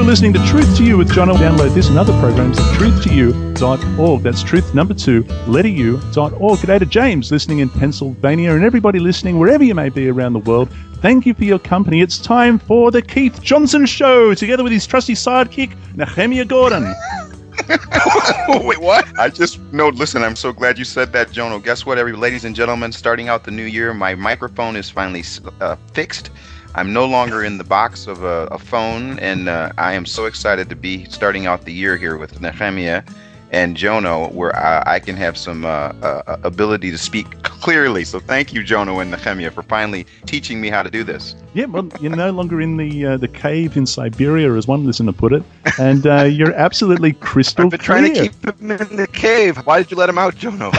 listening to Truth to You with John. Download this and other programs at truth2u.org. That's truth number 2, letter u.org. G'day to James listening in Pennsylvania and everybody listening wherever you may be around the world. Thank you for your company. It's time for the Keith Johnson Show, together with his trusty sidekick, Nehemiah Gordon. Wait, what? Listen, I'm so glad you said that, Jono. Guess what, ladies and gentlemen, starting out the new year, my microphone is finally fixed. I'm no longer in the box of a phone, and I am so excited to be starting out the year here with Nehemiah and Jono, where I can have some ability to speak clearly. So thank you, Jono and Nehemiah, for finally teaching me how to do this. Yeah, well, you're no longer in the cave in Siberia, as one listener put it, and you're absolutely crystal I've been clear. trying to keep him in the cave. Why did you let him out, Jono?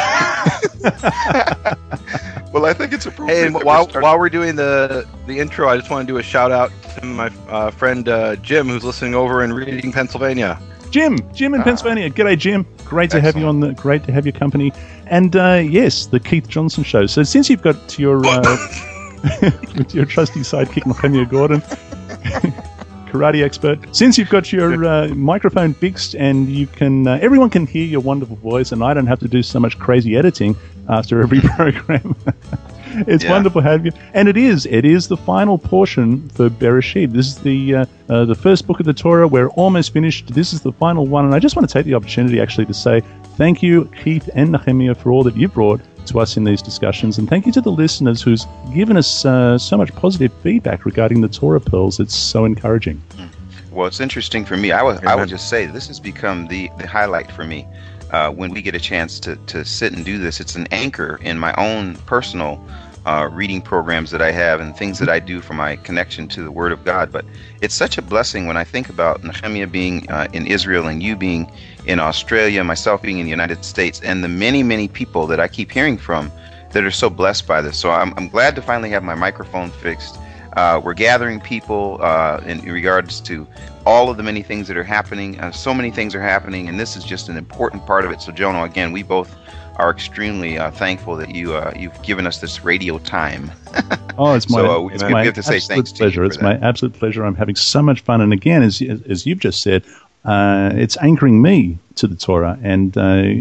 Well, I think it's appropriate. Hey, and while we're doing the intro, I just want to do a shout out to my friend Jim, who's listening over in Reading, Pennsylvania. Jim in Pennsylvania. G'day, Jim. Great to have you on. Great to have your company. And yes, the Keith Johnson Show. So since you've got your with your trusty sidekick Nehemiah Gordon, karate expert, since you've got your microphone fixed and you can, everyone can hear your wonderful voice, and I don't have to do so much crazy editing after every program. It's wonderful to have you, and it is the final portion for Bereshit. This is the first book of the Torah. We're almost finished. This is the final one, and I just want to take the opportunity actually to say thank you, Keith and Nehemiah, for all that you've brought to us in these discussions, and thank you to the listeners who's given us so much positive feedback regarding the Torah pearls. It's so encouraging. Well, it's interesting for me. I would just say this has become the highlight for me. When we get a chance to sit and do this, it's an anchor in my own personal reading programs that I have and things that I do for my connection to the Word of God. But it's such a blessing when I think about Nehemiah being in Israel and you being in Australia, myself being in the United States, and the many, many people that I keep hearing from that are so blessed by this. So I'm glad to finally have my microphone fixed. We're gathering people in regards to all of the many things that are happening. So many things are happening, and this is just an important part of it. So, Jono, again, we both are extremely thankful that you've given us this radio time. Oh, it's my, so it's we my have to say absolute thanks pleasure. to you. It's my absolute pleasure. I'm having so much fun, and again, as you've just said, it's anchoring me to the Torah and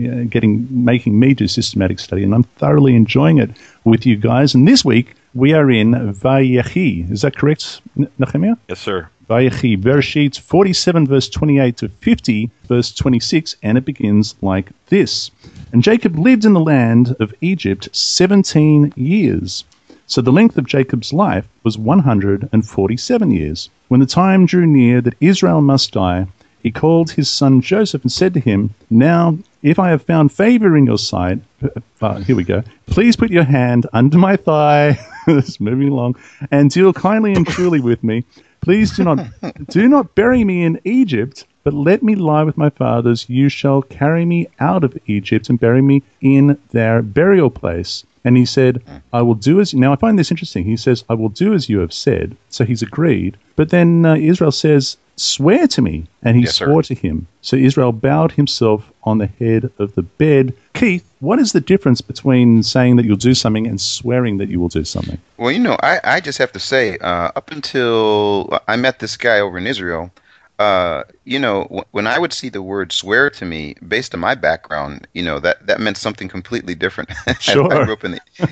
making me do systematic study, and I'm thoroughly enjoying it with you guys. And this week we are in Vayechi. Is that correct, Nehemiah? Yes, sir. Vayechi, Bereshit 47, verse 28 to 50, verse 26, and it begins like this. And Jacob lived in the land of Egypt 17 years. So the length of Jacob's life was 147 years. When the time drew near that Israel must die, he called his son Joseph and said to him, "Now, if I have found favor in your sight," here we go, "please put your hand under my thigh," it's moving along, "and deal kindly and truly with me. Please do not bury me in Egypt, but let me lie with my fathers. You shall carry me out of Egypt and bury me in their burial place." And he said, "I will do as..." Now, I find this interesting. He says, "I will do as you have said." So he's agreed. But then Israel says, "Swear to me." And he swore to him. So Israel bowed himself on the head of the bed. Keith, what is the difference between saying that you'll do something and swearing that you will do something? Well, I just have to say, up until I met this guy over in Israel, when I would see the word "swear to me," based on my background, that meant something completely different. Sure. I grew up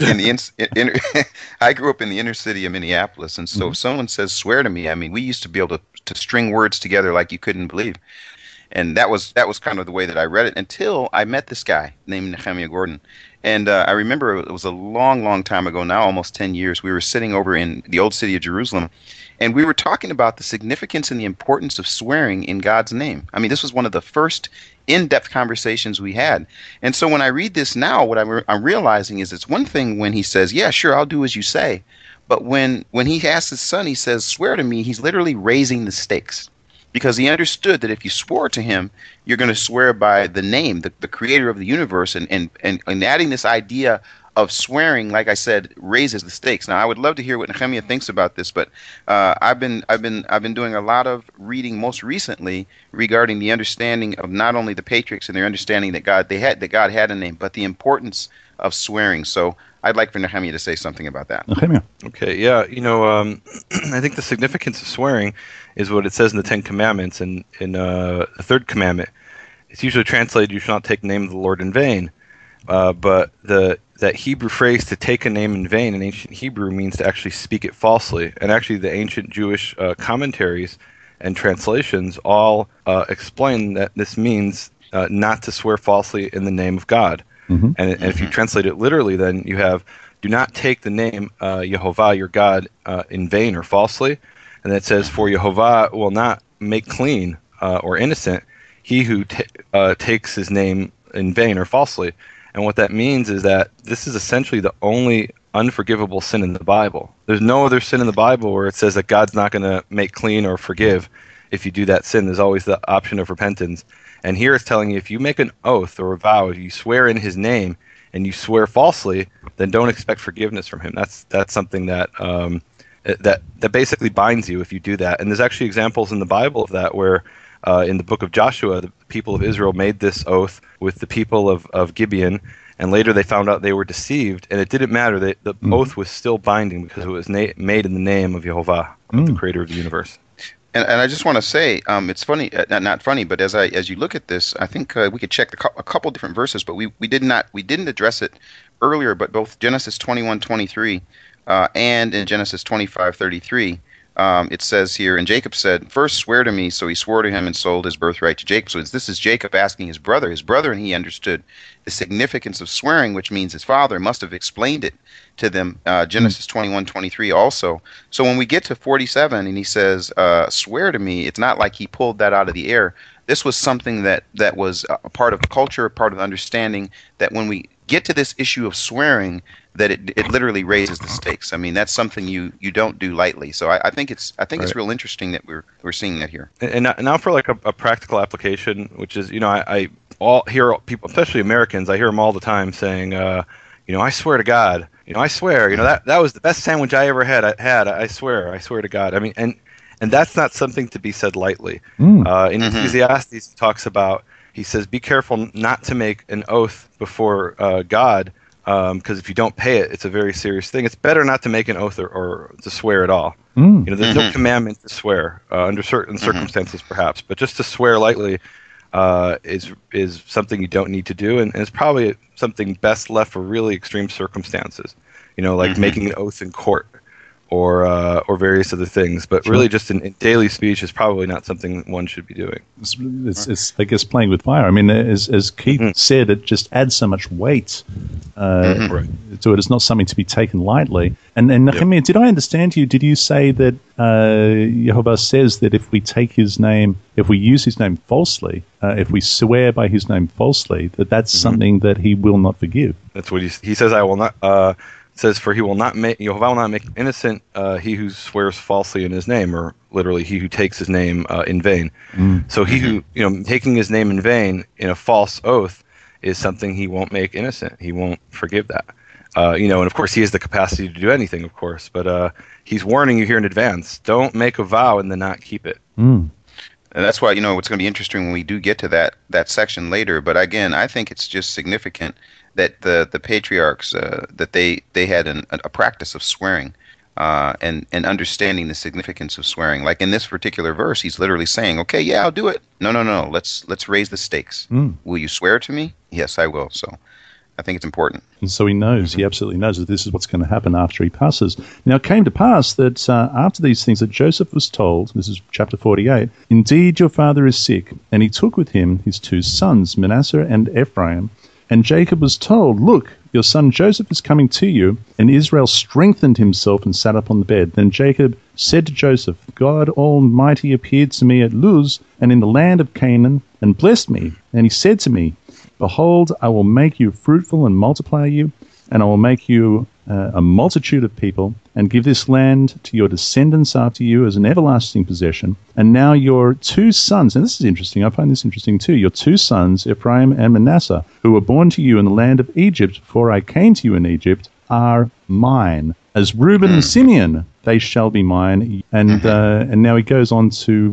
I grew up in the inner city of Minneapolis, and so if someone says "swear to me," I mean, we used to be able to string words together like you couldn't believe. And that was kind of the way that I read it until I met this guy named Nehemiah Gordon. And I remember it was a long, long time ago now, almost 10 years. We were sitting over in the old city of Jerusalem, and we were talking about the significance and the importance of swearing in God's name. I mean, this was one of the first in-depth conversations we had. And so when I read this now, what I'm realizing is it's one thing when he says, "Yeah, sure, I'll do as you say." But when he asks his son, he says, "Swear to me," he's literally raising the stakes. Because he understood that if you swore to him, you're going to swear by the name, the creator of the universe, and adding this idea of swearing, like I said, raises the stakes. Now, I would love to hear what Nehemiah thinks about this, but I've been doing a lot of reading most recently regarding the understanding of not only the patriarchs and their understanding that God had a name, but the importance of swearing. So I'd like for Nehemiah to say something about that. Nehemiah. Okay, yeah, I think the significance of swearing is what it says in the Ten Commandments, and in the third commandment. It's usually translated, "You shall not take the name of the Lord in vain." But that Hebrew phrase, "to take a name in vain," in ancient Hebrew means to actually speak it falsely. And actually, the ancient Jewish commentaries and translations all explain that this means not to swear falsely in the name of God. Mm-hmm. And if you translate it literally, then you have, "Do not take the name Yehovah, your God, in vain or falsely." And it says, "For Yehovah will not make clean or innocent he who takes his name in vain or falsely." And what that means is that this is essentially the only unforgivable sin in the Bible. There's no other sin in the Bible where it says that God's not going to make clean or forgive if you do that sin. There's always the option of repentance. And here it's telling you, if you make an oath or a vow, if you swear in his name and you swear falsely, then don't expect forgiveness from him. That's something that that basically binds you if you do that. And there's actually examples in the Bible of that where in the book of Joshua, the people of Israel made this oath with the people of Gibeon, and later they found out they were deceived, and it didn't matter. The oath was still binding because it was made in the name of Yehovah, the creator of the universe. And I just want to say, it's funny, not funny, but as you look at this, I think we could check a couple different verses, but we didn't address it earlier, but both Genesis 21:23 and in Genesis 25:33. It says here, "And Jacob said, 'First swear to me.' So he swore to him and sold his birthright to Jacob." So this is Jacob asking his brother. His brother, and he understood the significance of swearing, which means his father must have explained it to them. Genesis 21:23 also. So when we get to 47 and he says, "Swear to me," it's not like he pulled that out of the air. This was something that was a part of the culture, a part of the understanding that when we get to this issue of swearing, that it literally raises the stakes. I mean, that's something you don't do lightly. So I think it's it's real interesting that we're seeing that here. And now for like a practical application, which is, I all hear people, especially Americans, I hear them all the time saying, "I swear to God, I swear, that was the best sandwich I ever had. I swear to God." I mean, and that's not something to be said lightly. In Ecclesiastes, he talks about, he says, "Be careful not to make an oath before God, because if you don't pay it, it's a very serious thing. It's better not to make an oath or to swear at all." There's no commandment to swear under certain circumstances, perhaps, but just to swear lightly is something you don't need to do, and it's probably something best left for really extreme circumstances, like making an oath in court or various other things. But really, just in daily speech is probably not something one should be doing. It's I guess, playing with fire. I mean, as Keith said, it just adds so much weight to it. It's not something to be taken lightly. And Nehemiah, did I understand you? Did you say that Yehovah says that if we take his name, if we use his name falsely, if we swear by his name falsely, that's something that he will not forgive? That's what he says. I will not. Says, "For he will not make Yehovah will not make innocent he who swears falsely in his name," or literally, he who takes his name in vain. So he who taking his name in vain in a false oath is something he won't make innocent. He won't forgive that. And of course, he has the capacity to do anything, of course, but he's warning you here in advance: don't make a vow and then not keep it. And that's why, it's going to be interesting when we do get to that section later. But again, I think it's just significant that the patriarchs that they had a practice of swearing and understanding the significance of swearing. Like in this particular verse, he's literally saying, "Okay, yeah, I'll do it. No. Let's raise the stakes. Will you swear to me? Yes, I will." So I think it's important. And so he knows, he absolutely knows that this is what's going to happen after he passes. Now, it came to pass that after these things that Joseph was told, this is chapter 48, "Indeed, your father is sick." And he took with him his two sons, Manasseh and Ephraim. And Jacob was told, "Look, your son Joseph is coming to you." And Israel strengthened himself and sat up on the bed. Then Jacob said to Joseph, "God Almighty appeared to me at Luz and in the land of Canaan and blessed me. And he said to me, 'Behold, I will make you fruitful and multiply you, and I will make you a multitude of people, and give this land to your descendants after you as an everlasting possession. And now your two sons," and this is interesting, I find this interesting too, "your two sons, Ephraim and Manasseh, who were born to you in the land of Egypt before I came to you in Egypt, are mine. As Reuben and Simeon, they shall be mine." And now he goes on to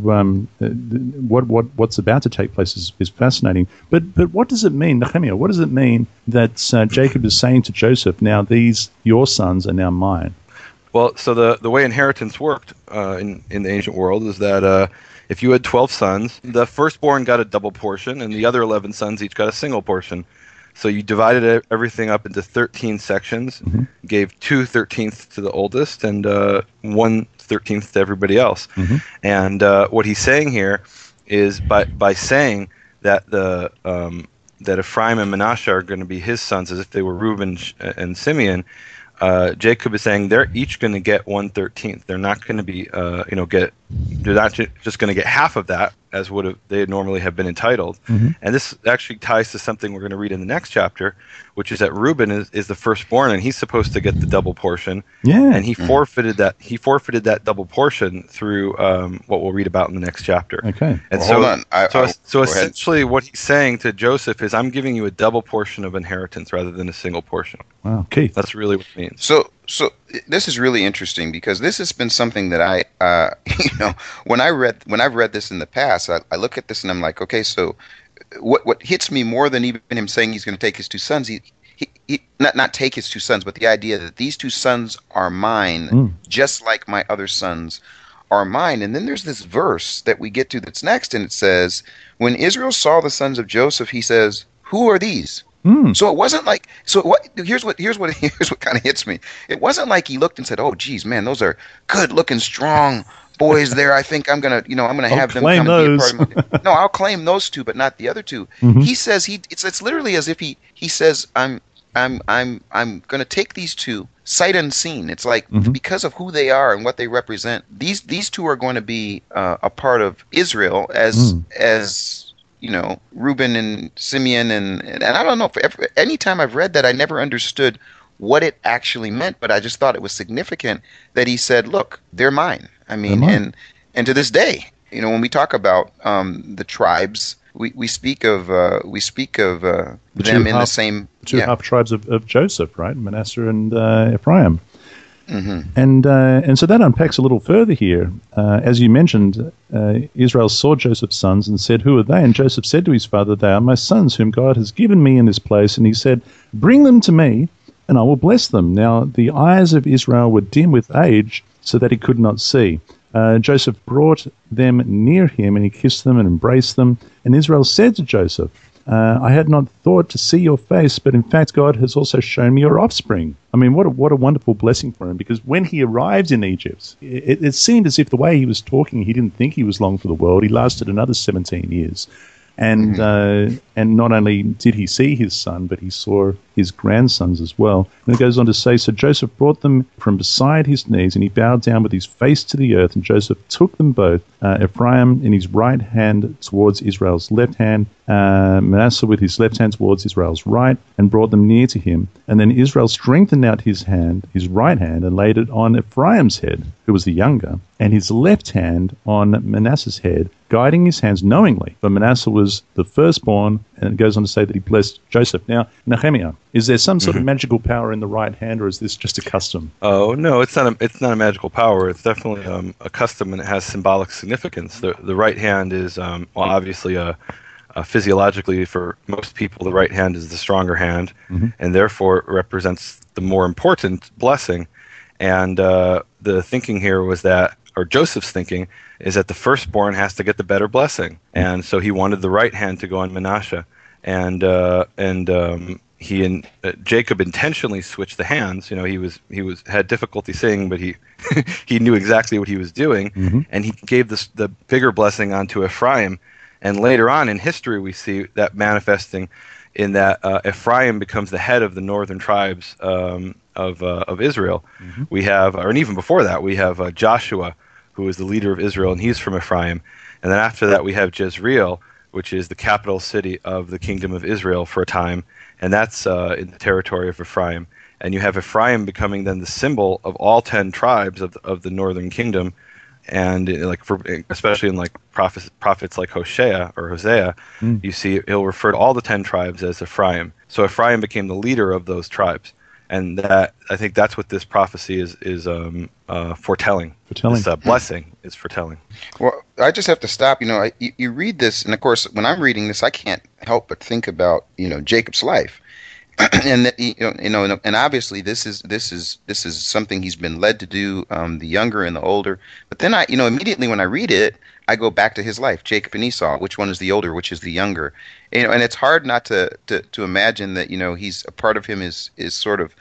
what's about to take place is fascinating. But what does it mean, Nehemiah? What does it mean that Jacob is saying to Joseph, "Now these your sons are now mine"? Well, so the way inheritance worked in the ancient world is that if you had 12 sons, the firstborn got a double portion, and the other 11 sons each got a single portion. So you divided everything up into 13 sections, gave 2/13 to the oldest, and 1/13 to everybody else. And what he's saying here is by saying that that Ephraim and Manasseh are going to be his sons, as if they were Reuben and Simeon. Jacob is saying they're each going to get 1/13. They're not going to be, they're not just going to get half of that, as they normally have been entitled. And this actually ties to something we're going to read in the next chapter, which is that Reuben is the firstborn, and he's supposed to get the double portion. Yeah. And he forfeited that. He forfeited that double portion through what we'll read about in the next chapter. Okay. And well, hold on. So essentially, what he's saying to Joseph is, "I'm giving you a double portion of inheritance rather than a single portion." Wow, Keith. That's really what it means. So this is really interesting, because this has been something that I, when I've read this in the past, I look at this and I'm like, okay, so what hits me more than even him saying he's going to take his two sons, he not take his two sons, but the idea that these two sons are mine, just like my other sons are mine. And then there's this verse that we get to that's next, and it says, "When Israel saw the sons of Joseph, he says, 'Who are these?'" So it wasn't like, here's what kind of hits me. It wasn't like he looked and said, "Oh, geez, man, those are good looking, strong boys there. I think I'm gonna have them come and be a part of my." No, I'll claim those two, but not the other two. He says it's literally as if he says, I'm gonna take these two sight unseen. It's like, because of who they are and what they represent, these two are going to be a part of Israel as Reuben and Simeon, and I don't know, any time I've read that, I never understood what it actually meant, but I just thought it was significant that he said, "Look, they're mine." I mean, and to this day, when we talk about the tribes, we speak of them in the same two half tribes of Joseph, right? Manasseh and Ephraim. And so that unpacks a little further here. As you mentioned, Israel saw Joseph's sons and said, "Who are they?" And Joseph said to his father, "They are my sons, whom God has given me in this place." And he said, "Bring them to me, and I will bless them." Now the eyes of Israel were dim with age, so that he could not see. Joseph brought them near him, and he kissed them and embraced them. And Israel said to Joseph, "I had not thought to see your face, but in fact God has also shown me your offspring." I mean, what a wonderful blessing for him, because when he arrived in Egypt, it seemed as if the way he was talking, he didn't think he was long for the world. He lasted another 17 years. And not only did he see his son, but he saw his grandsons as well. And it goes on to say, "So Joseph brought them from beside his knees, and he bowed down with his face to the earth. And Joseph took them both, Ephraim in his right hand towards Israel's left hand, Manasseh with his left hand towards Israel's right, and brought them near to him. And then Israel strengthened out his right hand, and laid it on Ephraim's head, who was the younger, and his left hand on Manasseh's head, guiding his hands knowingly. For Manasseh was the firstborn," and it goes on to say that he blessed Joseph. Now, Nehemiah, is there some sort of magical power in the right hand, or is this just a custom? Oh no, it's not a magical power. It's definitely a custom, and it has symbolic significance. The right hand is obviously physiologically, for most people, the right hand is the stronger hand, and therefore it represents the more important blessing. And the thinking here was that, or Joseph's thinking, is that the firstborn has to get the better blessing, and so he wanted the right hand to go on Manasseh, and Jacob intentionally switched the hands. He had difficulty seeing, but he he knew exactly what he was doing, and he gave the bigger blessing onto Ephraim. And later on in history, we see that manifesting in that Ephraim becomes the head of the northern tribes of Israel. We have, and even before that, we have Joshua, who is the leader of Israel, and he's from Ephraim. And then after that, we have Jezreel, which is the capital city of the kingdom of Israel for a time, and that's in the territory of Ephraim. and you have Ephraim becoming then the symbol of all 10 tribes of the northern kingdom. And especially in like prophets like Hosea, you see he'll refer to all the 10 tribes as Ephraim. So Ephraim became the leader of those tribes, and that I think that's what this prophecy is foretelling. This blessing is foretelling. Well, I just have to stop. You read this, and of course, when I'm reading this, I can't help but think about Jacob's life. And that, and obviously this is something he's been led to do, the younger and the older. But then immediately when I read it, I go back to his life, Jacob and Esau. Which one is the older? Which is the younger? And it's hard not to imagine that he's a part of him is sort of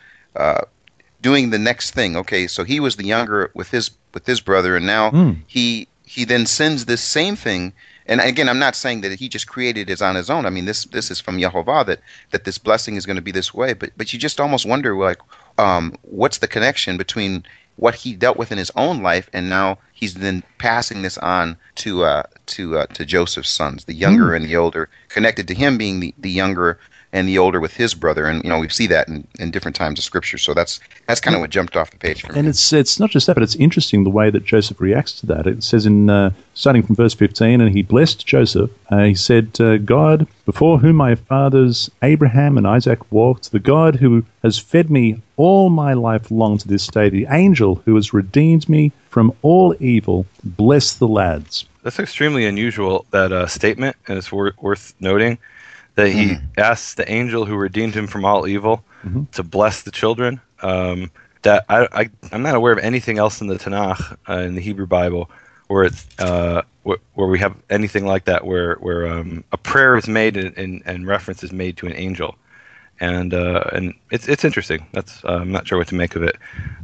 doing the next thing. Okay, so he was the younger with his brother, and now he then sends this same thing. And again, I'm not saying that he just created it on his own. I mean, this is from Yehovah that this blessing is going to be this way. But you just almost wonder, like, what's the connection between what he dealt with in his own life, and now he's then passing this on to Joseph's sons, the younger and the older, connected to him being the younger and the older with his brother. And we see that in different times of Scripture. So that's kind of what jumped off the page for me. And it's not just that, but it's interesting the way that Joseph reacts to that. It says in starting from verse 15, and he blessed Joseph. He said, God, before whom my fathers Abraham and Isaac walked, the God who has fed me all my life long to this day, the angel who has redeemed me from all evil, bless the lads. That's extremely unusual, that statement, and it's worth noting that he asks the angel who redeemed him from all evil to bless the children. That I'm not aware of anything else in the Tanakh, in the Hebrew Bible, where it's where we have anything like that, where a prayer is made and reference is made to an angel, and it's interesting. I'm not sure what to make of it.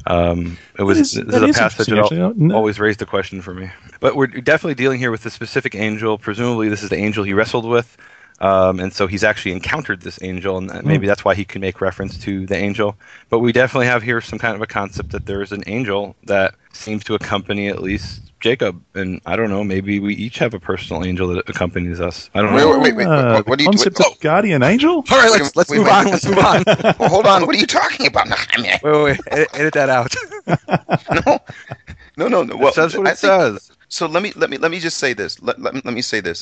This is a passage that always raised the question for me. But we're definitely dealing here with a specific angel. Presumably, this is the angel he wrestled with. And so he's actually encountered this angel, and maybe that's why he can make reference to the angel. But we definitely have here some kind of a concept that there is an angel that seems to accompany at least Jacob. And I don't know, maybe we each have a personal angel that accompanies us. I don't know. Wait. What do you concept of guardian angel? All right, let's move on. Let's move on. Well, hold on. What are you talking about? Wait. Edit that out. No. Well, that's what it says. So let me just say this. Let me say this.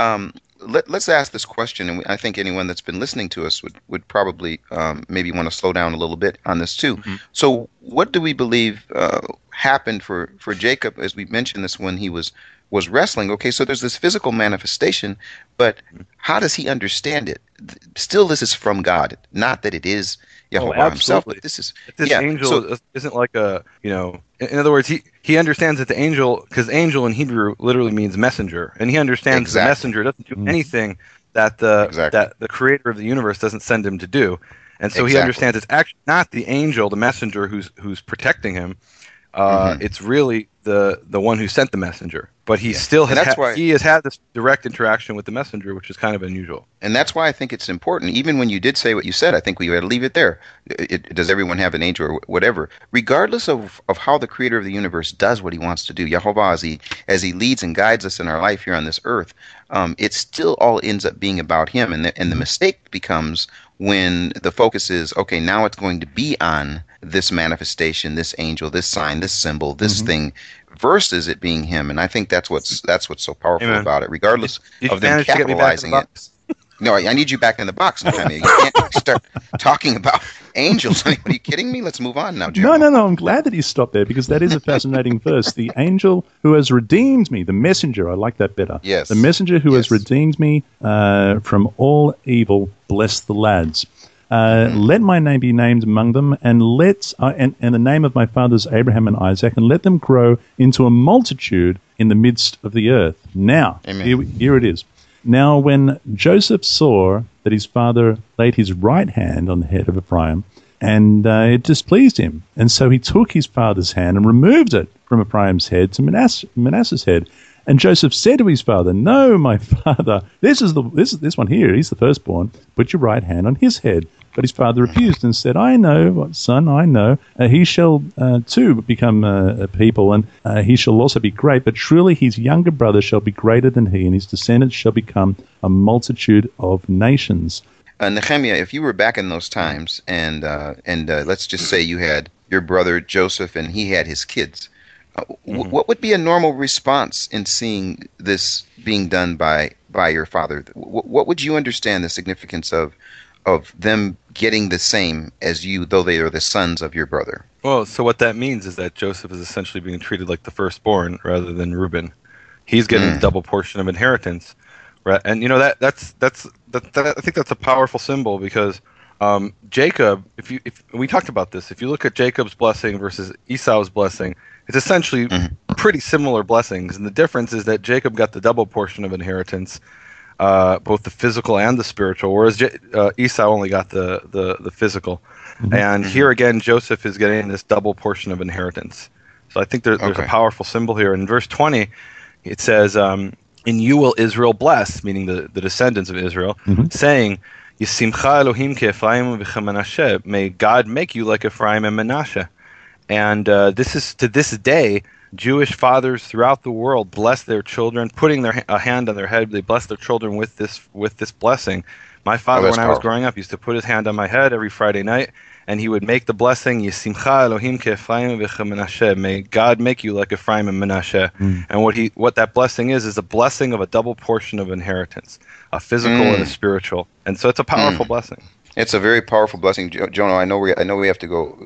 Let's ask this question, and I think anyone that's been listening to us would probably maybe want to slow down a little bit on this too. So, what do we believe happened for Jacob, as we mentioned this when he was wrestling? Okay, so there's this physical manifestation, but how does he understand it? Still, this is from God, not that it is Yehovah himself. This angel isn't like a, in other words, he understands that the angel, because angel in Hebrew literally means messenger, and he understands the messenger doesn't do anything that the creator of the universe doesn't send him to do. And so he understands it's actually not the angel, the messenger, who's protecting him. It's really the one who sent the messenger. But he still has had this direct interaction with the messenger, which is kind of unusual. And that's why I think it's important. Even when you did say what you said, I think we ought to leave it there. Does everyone have an angel or whatever? Regardless of how the creator of the universe does what he wants to do, Yehovah, as he leads and guides us in our life here on this earth, it still all ends up being about him. And the mistake becomes when the focus is, okay, now it's going to be on this manifestation, this angel, this sign, this symbol, this thing, versus it being him. And I think that's what's so powerful about it, regardless of them capitalizing it. No, I need you back in the box. You can't start talking about angels. Are you kidding me? Let's move on now, Jim. No. I'm glad that you stopped there, because that is a fascinating verse. The angel who has redeemed me, the messenger, I like that better. Yes. The messenger who has redeemed me from all evil, bless the lads. Let my name be named among them, and and the name of my fathers Abraham and Isaac, and let them grow into a multitude in the midst of the earth. Now, here it is. Now, when Joseph saw that his father laid his right hand on the head of Ephraim, and it displeased him, and so he took his father's hand and removed it from Ephraim's head to Manasseh's head. And Joseph said to his father, "No, my father, this one here. He's the firstborn. Put your right hand on his head." But his father refused and said, "I know, son, I know. He shall too become a people, and he shall also be great. But truly his younger brother shall be greater than he, and his descendants shall become a multitude of nations." Nehemiah, if you were back in those times, and let's just say you had your brother Joseph, and he had his kids, what would be a normal response in seeing this being done by your father? What would you understand the significance of them getting the same as you, though they are the sons of your brother? Well, so what that means is that Joseph is essentially being treated like the firstborn rather than Reuben. He's getting the double portion of inheritance, right? And I think that's a powerful symbol because Jacob, if we talked about this, if you look at Jacob's blessing versus Esau's blessing, it's essentially pretty similar blessings, and the difference is that Jacob got the double portion of inheritance, both the physical and the spiritual, whereas Esau only got the physical. And here again, Joseph is getting this double portion of inheritance. So I think there's a powerful symbol here. In verse 20, it says, "In you will Israel bless," meaning the descendants of Israel, saying, "Yisimcha Elohim ke'Ephraim v'cheManashe." May God make you like Ephraim and Manasseh. And this is to this day, Jewish fathers throughout the world bless their children, putting a hand on their head. They bless their children with this blessing. My father, when I was growing up, used to put his hand on my head every Friday night, and he would make the blessing, Yisimcha Elohim ke'Ephraim v'cheManashe. May God make you like Ephraim and Manasseh. And what that blessing is a blessing of a double portion of inheritance, a physical and a spiritual. And so it's a powerful blessing. It's a very powerful blessing, Jonah. I know we have to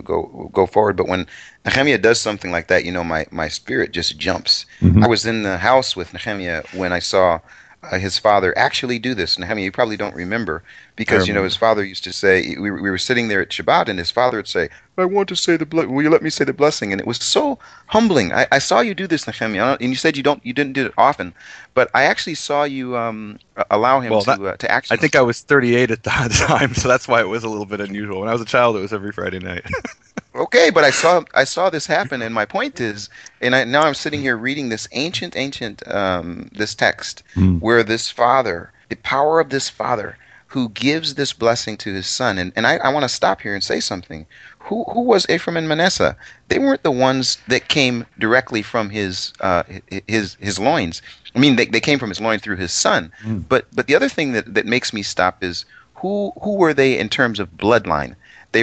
go forward, but when Nehemiah does something like that, my spirit just jumps. I was in the house with Nehemiah when I saw his father actually do this. Nehemiah, you probably don't remember because his father used to say, we were sitting there at Shabbat, and his father would say, "I want to say will you let me say the blessing?" And it was so humbling. I saw you do this, Nehemiah, and you said you didn't do it often, but I actually saw you allow him to actually. I think I was 38 at that time, so that's why it was a little bit unusual. When I was a child, it was every Friday night. Okay, but I saw this happen, and my point is, now I'm sitting here reading this ancient this text where this father, the power of this father, who gives this blessing to his son, and I want to stop here and say something. Who was Ephraim and Manasseh? They weren't the ones that came directly from his loins. I mean, they came from his loins through his son. But the other thing that makes me stop is who were they in terms of bloodline? They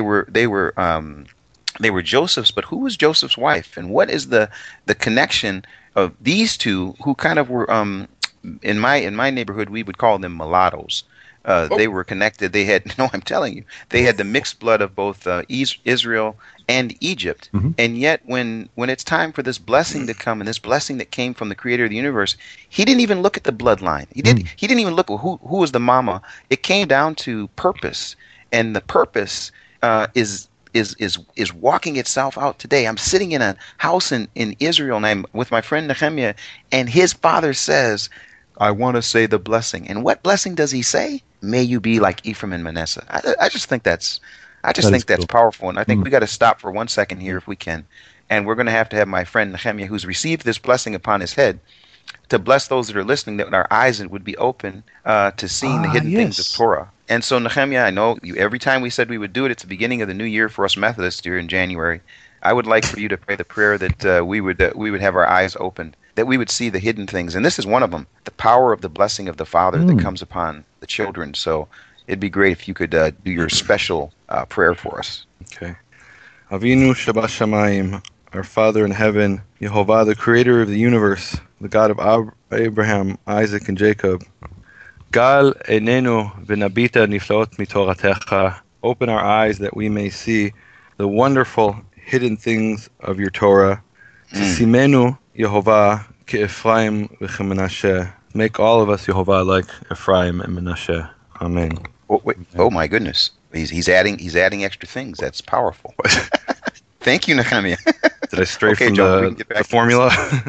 were Joseph's, but who was Joseph's wife? And what is the connection of these two who kind of were in my neighborhood we would call them mulattoes. They were connected. They had I'm telling you, they had the mixed blood of both Israel and Egypt. And yet when it's time for this blessing to come, and this blessing that came from the creator of the universe, he didn't even look at the bloodline. He didn't even look at who was the mama. It came down to purpose, and the purpose is walking itself out today. I'm sitting in a house in Israel, and I'm with my friend Nehemiah, and his father says, "I want to say the blessing." And what blessing does he say? May you be like Ephraim and Manasseh. I just think that's cool. Powerful, and I think we got to stop for 1 second here if we can, and we're going to have my friend Nehemiah, who's received this blessing upon his head, to bless those that are listening, that our eyes would be open to seeing the hidden things of Torah. And so, Nehemiah, I know every time we said we would do it, it's the beginning of the new year for us Methodists here in January. I would like for you to pray the prayer that we would have our eyes opened, that we would see the hidden things. And this is one of them, the power of the blessing of the Father that comes upon the children. So it'd be great if you could do your special prayer for us. Okay. Avinu Shabbat Shamayim, our Father in heaven, Yehovah, the creator of the universe, the God of Abraham, Isaac, and Jacob. Gal enenu v'nabita niflaot mitoratecha. Open our eyes that we may see the wonderful hidden things of your Torah. Tisimenu Yehovah ke'Ephraim v'cheManashe. Make all of us, Yehovah, like Ephraim and Manasseh. Amen. Oh my goodness. He's adding extra things. That's powerful. Thank you, Nehemiah. Did I stray from the formula?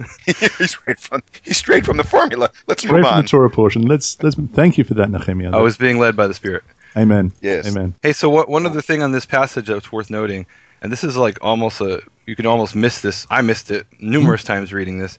He's straight from the formula. Let's move on. From the Torah portion. Let's thank you for that, Nehemiah. I was being led by the Spirit. Amen. Yes. Amen. Hey, so one other thing on this passage that's worth noting, and this is like you can almost miss this. I missed it numerous times reading this.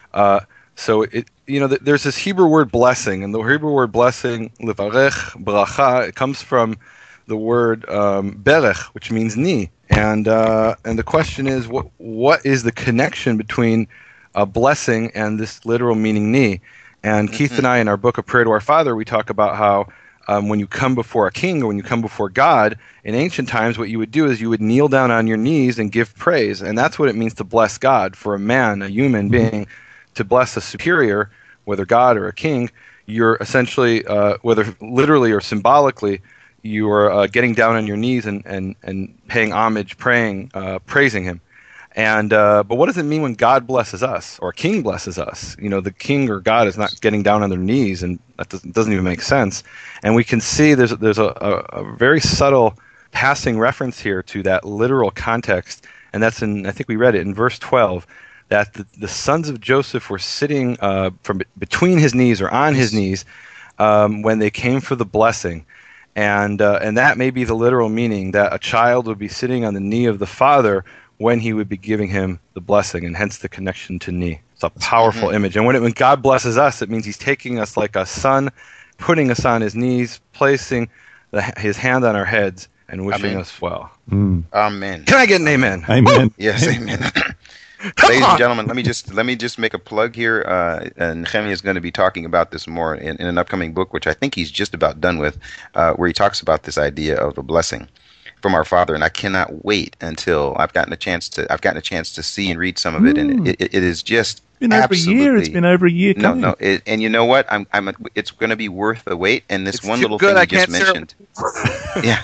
So there's this Hebrew word blessing, and the Hebrew word blessing, levarech, bracha, it comes from the word berech, which means knee. And the question is, what is the connection between a blessing and this literal meaning knee? And Keith and I, in our book, A Prayer to Our Father, we talk about how when you come before a king or when you come before God, in ancient times, what you would do is you would kneel down on your knees and give praise. And that's what it means to bless God. For a man, a human being, to bless a superior, whether God or a king, you're essentially, whether literally or symbolically, you are getting down on your knees and paying homage, praying, praising him. And but what does it mean when God blesses us or a king blesses us? The king or God is not getting down on their knees, and that doesn't even make sense. And we can see there's a very subtle passing reference here to that literal context, and that's I think we read it in verse 12, that the sons of Joseph were sitting from between his knees or on his knees when they came for the blessing. And that may be the literal meaning, that a child would be sitting on the knee of the father when he would be giving him the blessing, and hence the connection to knee. It's a powerful image. And when God blesses us, it means he's taking us like a son, putting us on his knees, placing his hand on our heads, and wishing us well. Amen. Can I get an amen? Amen. Woo! Yes, amen. Ladies and gentlemen, let me just make a plug here. Nehemiah is going to be talking about this more in an upcoming book, which I think he's just about done with, where he talks about this idea of a blessing from our Father, and I cannot wait until I've gotten a chance to see and read some of it, and it is just absolutely. It's been over a year. No, and you know what? It's going to be worth the wait. And this one little thing you just mentioned. Yeah.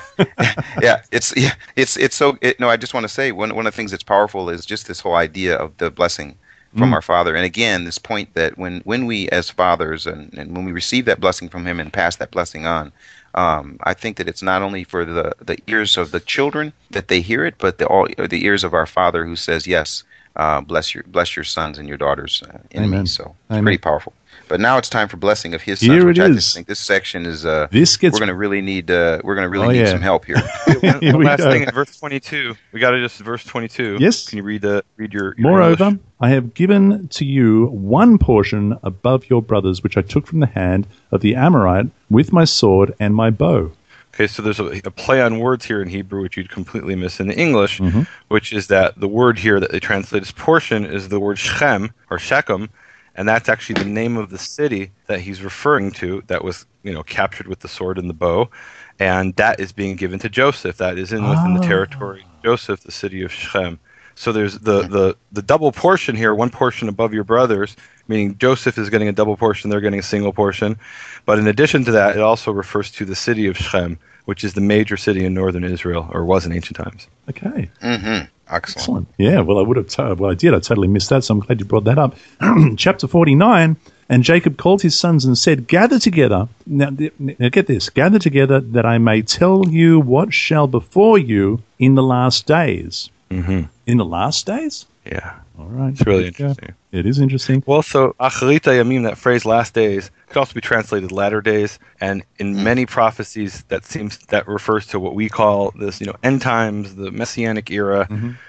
It's so. I just want to say one of the things that's powerful is just this whole idea of the blessing from our Father. And again, this point that when we as fathers and when we receive that blessing from Him and pass that blessing on, I think that it's not only for the ears of the children that they hear it, but the ears of our Father who says, yes, bless your sons and your daughters' enemies. Amen. So it's pretty powerful. But now it's time for blessing of His sons. Here which it I is. just think this section is. We're going to really need some help here. One last thing in verse 22. We got to just verse 22. Yes. Can you read your Moreover, English? I have given to you one portion above your brothers, which I took from the hand of the Amorite with my sword and my bow. Okay, so there's a play on words here in Hebrew, which you'd completely miss in the English, which is that the word here that they translate as portion is the word Shechem, or Shechem, and that's actually the name of the city that he's referring to that was, captured with the sword and the bow, and that is being given to Joseph. That is within the territory of Joseph, the city of Shechem. So there's the double portion here, one portion above your brothers, meaning Joseph is getting a double portion, they're getting a single portion. But in addition to that, it also refers to the city of Shechem, which is the major city in northern Israel, or was in ancient times. Okay. Mm-hmm. Excellent. Yeah, well, I did. I totally missed that, so I'm glad you brought that up. Chapter 49, and Jacob called his sons and said, gather together. Now, get this. Gather together that I may tell you what shall befall you in the last days. Mm-hmm. In the last days? Yeah. All right. It's really interesting. It is interesting. Well, so Acharit Hayamim, that phrase last days, could also be translated latter days, and in many prophecies that refers to what we call this, end times, the Messianic era,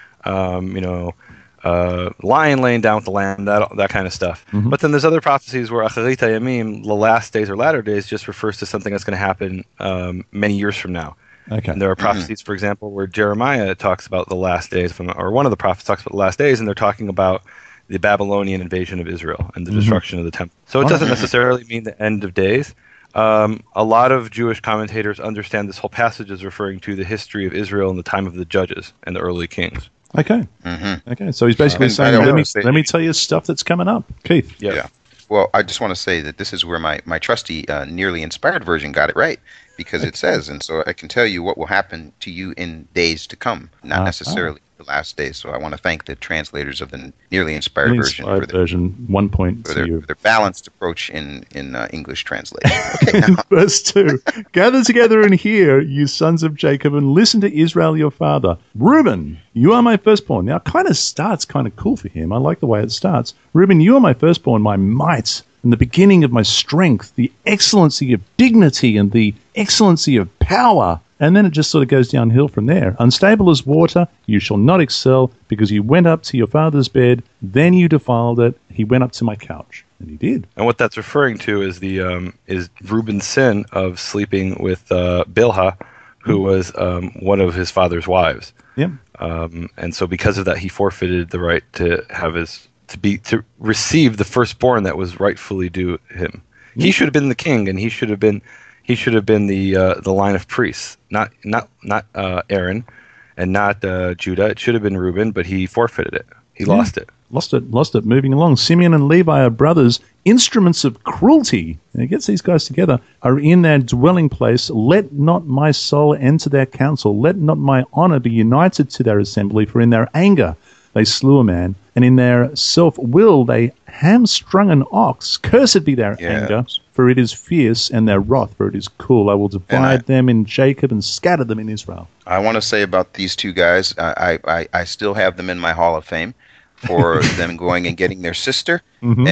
lion laying down with the lamb, that kind of stuff. But then there's other prophecies where Acharit Hayamim, the last days or latter days, just refers to something that's going to happen many years from now. Okay. And there are prophecies, for example, where Jeremiah talks about the last days, or one of the prophets talks about the last days, and they're talking about the Babylonian invasion of Israel and the destruction of the temple. So it doesn't necessarily mean the end of days. A lot of Jewish commentators understand this whole passage as referring to the history of Israel in the time of the judges and the early kings. Okay. Okay. So he's basically saying, let me tell you stuff that's coming up. Keith. Yeah. Well, I just want to say that this is where my trusty, nearly inspired version got it right, because it says, and so I can tell you what will happen to you in days to come, not necessarily the last days. So I want to thank the translators of the nearly inspired version for their balanced approach in English translation. Okay, now. Verse 2, gather together and hear, you sons of Jacob, and listen to Israel your father. Reuben, you are my firstborn. Now, it kind of starts kind of cool for him. I like the way it starts. Reuben, you are my firstborn, my might, and the beginning of my strength, the excellency of dignity and the excellency of power. And then it just sort of goes downhill from there. Unstable as water, you shall not excel, because you went up to your father's bed, then you defiled it. He went up to my couch. And he did. And what that's referring to is is Reuben's sin of sleeping with Bilhah, who was one of his father's wives. Yeah. And so because of that, he forfeited the right to have to receive the firstborn that was rightfully due him. He should have been the king, and he should have been, he should have been the line of priests, not Aaron, and not Judah. It should have been Reuben, but he forfeited it. He lost it. Lost it. Moving along. Simeon and Levi are brothers, instruments of cruelty. And it gets these guys together, are in their dwelling place. Let not my soul enter their council. Let not my honor be united to their assembly. For in their anger they slew a man, and in their self-will they hamstrung an ox. Cursed be their anger, for it is fierce, and their wrath, for it is cool. I will divide them in Jacob and scatter them in Israel. I want to say about these two guys, I still have them in my Hall of Fame for them going and getting their sister. Mm-hmm.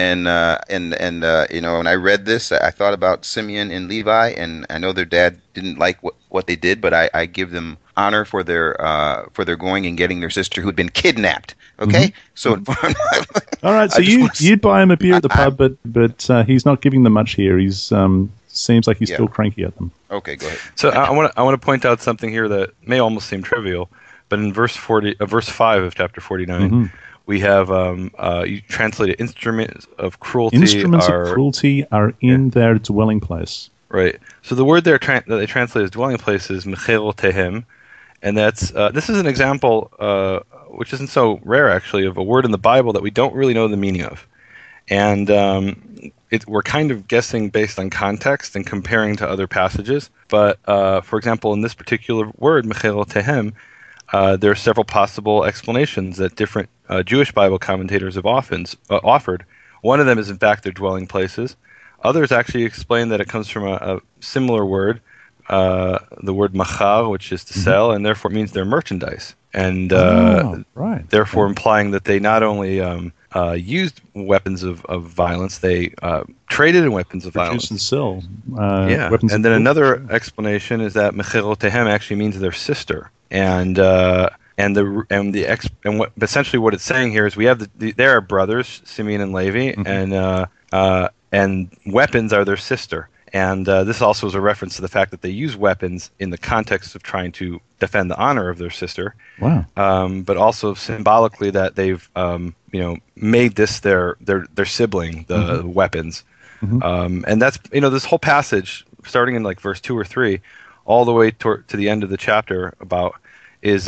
And you know, when I read this, I thought about Simeon and Levi, and I know their dad didn't like what they did, but I give them honor for their going and getting their sister who'd been kidnapped. Okay, mm-hmm. So all right, so you'd buy him a beer at the pub, but he's not giving them much here. He's seems like he's still cranky at them. Okay, go ahead. So I want to point out something here that may almost seem trivial, but in verse 5 of chapter 49. Mm-hmm. We have you translated instruments of cruelty. Instruments of cruelty are in their dwelling place. Right. So the word that they translate as dwelling place is mechel tehem, and that's this is an example which isn't so rare actually of a word in the Bible that we don't really know the meaning of, and we're kind of guessing based on context and comparing to other passages. But for example, in this particular word mechel tehem, there are several possible explanations that different Jewish Bible commentators have offered. One of them is, in fact, their dwelling places. Others actually explain that it comes from a similar word, the word machar, which is to sell, and therefore it means their merchandise. And therefore implying that they not only used weapons of violence, they traded in weapons of violence. Produce and sell. Weapons and then another explanation is that mechel tehem actually means their sister. And essentially what it's saying here is we have there are brothers, Simeon and Levi, and weapons are their sister. And this also is a reference to the fact that they use weapons in the context of trying to defend the honor of their sister. Wow. But also symbolically that they've made this their sibling, the weapons. Mm-hmm. And that's this whole passage starting in like verse 2 or 3. All the way to the end of the chapter is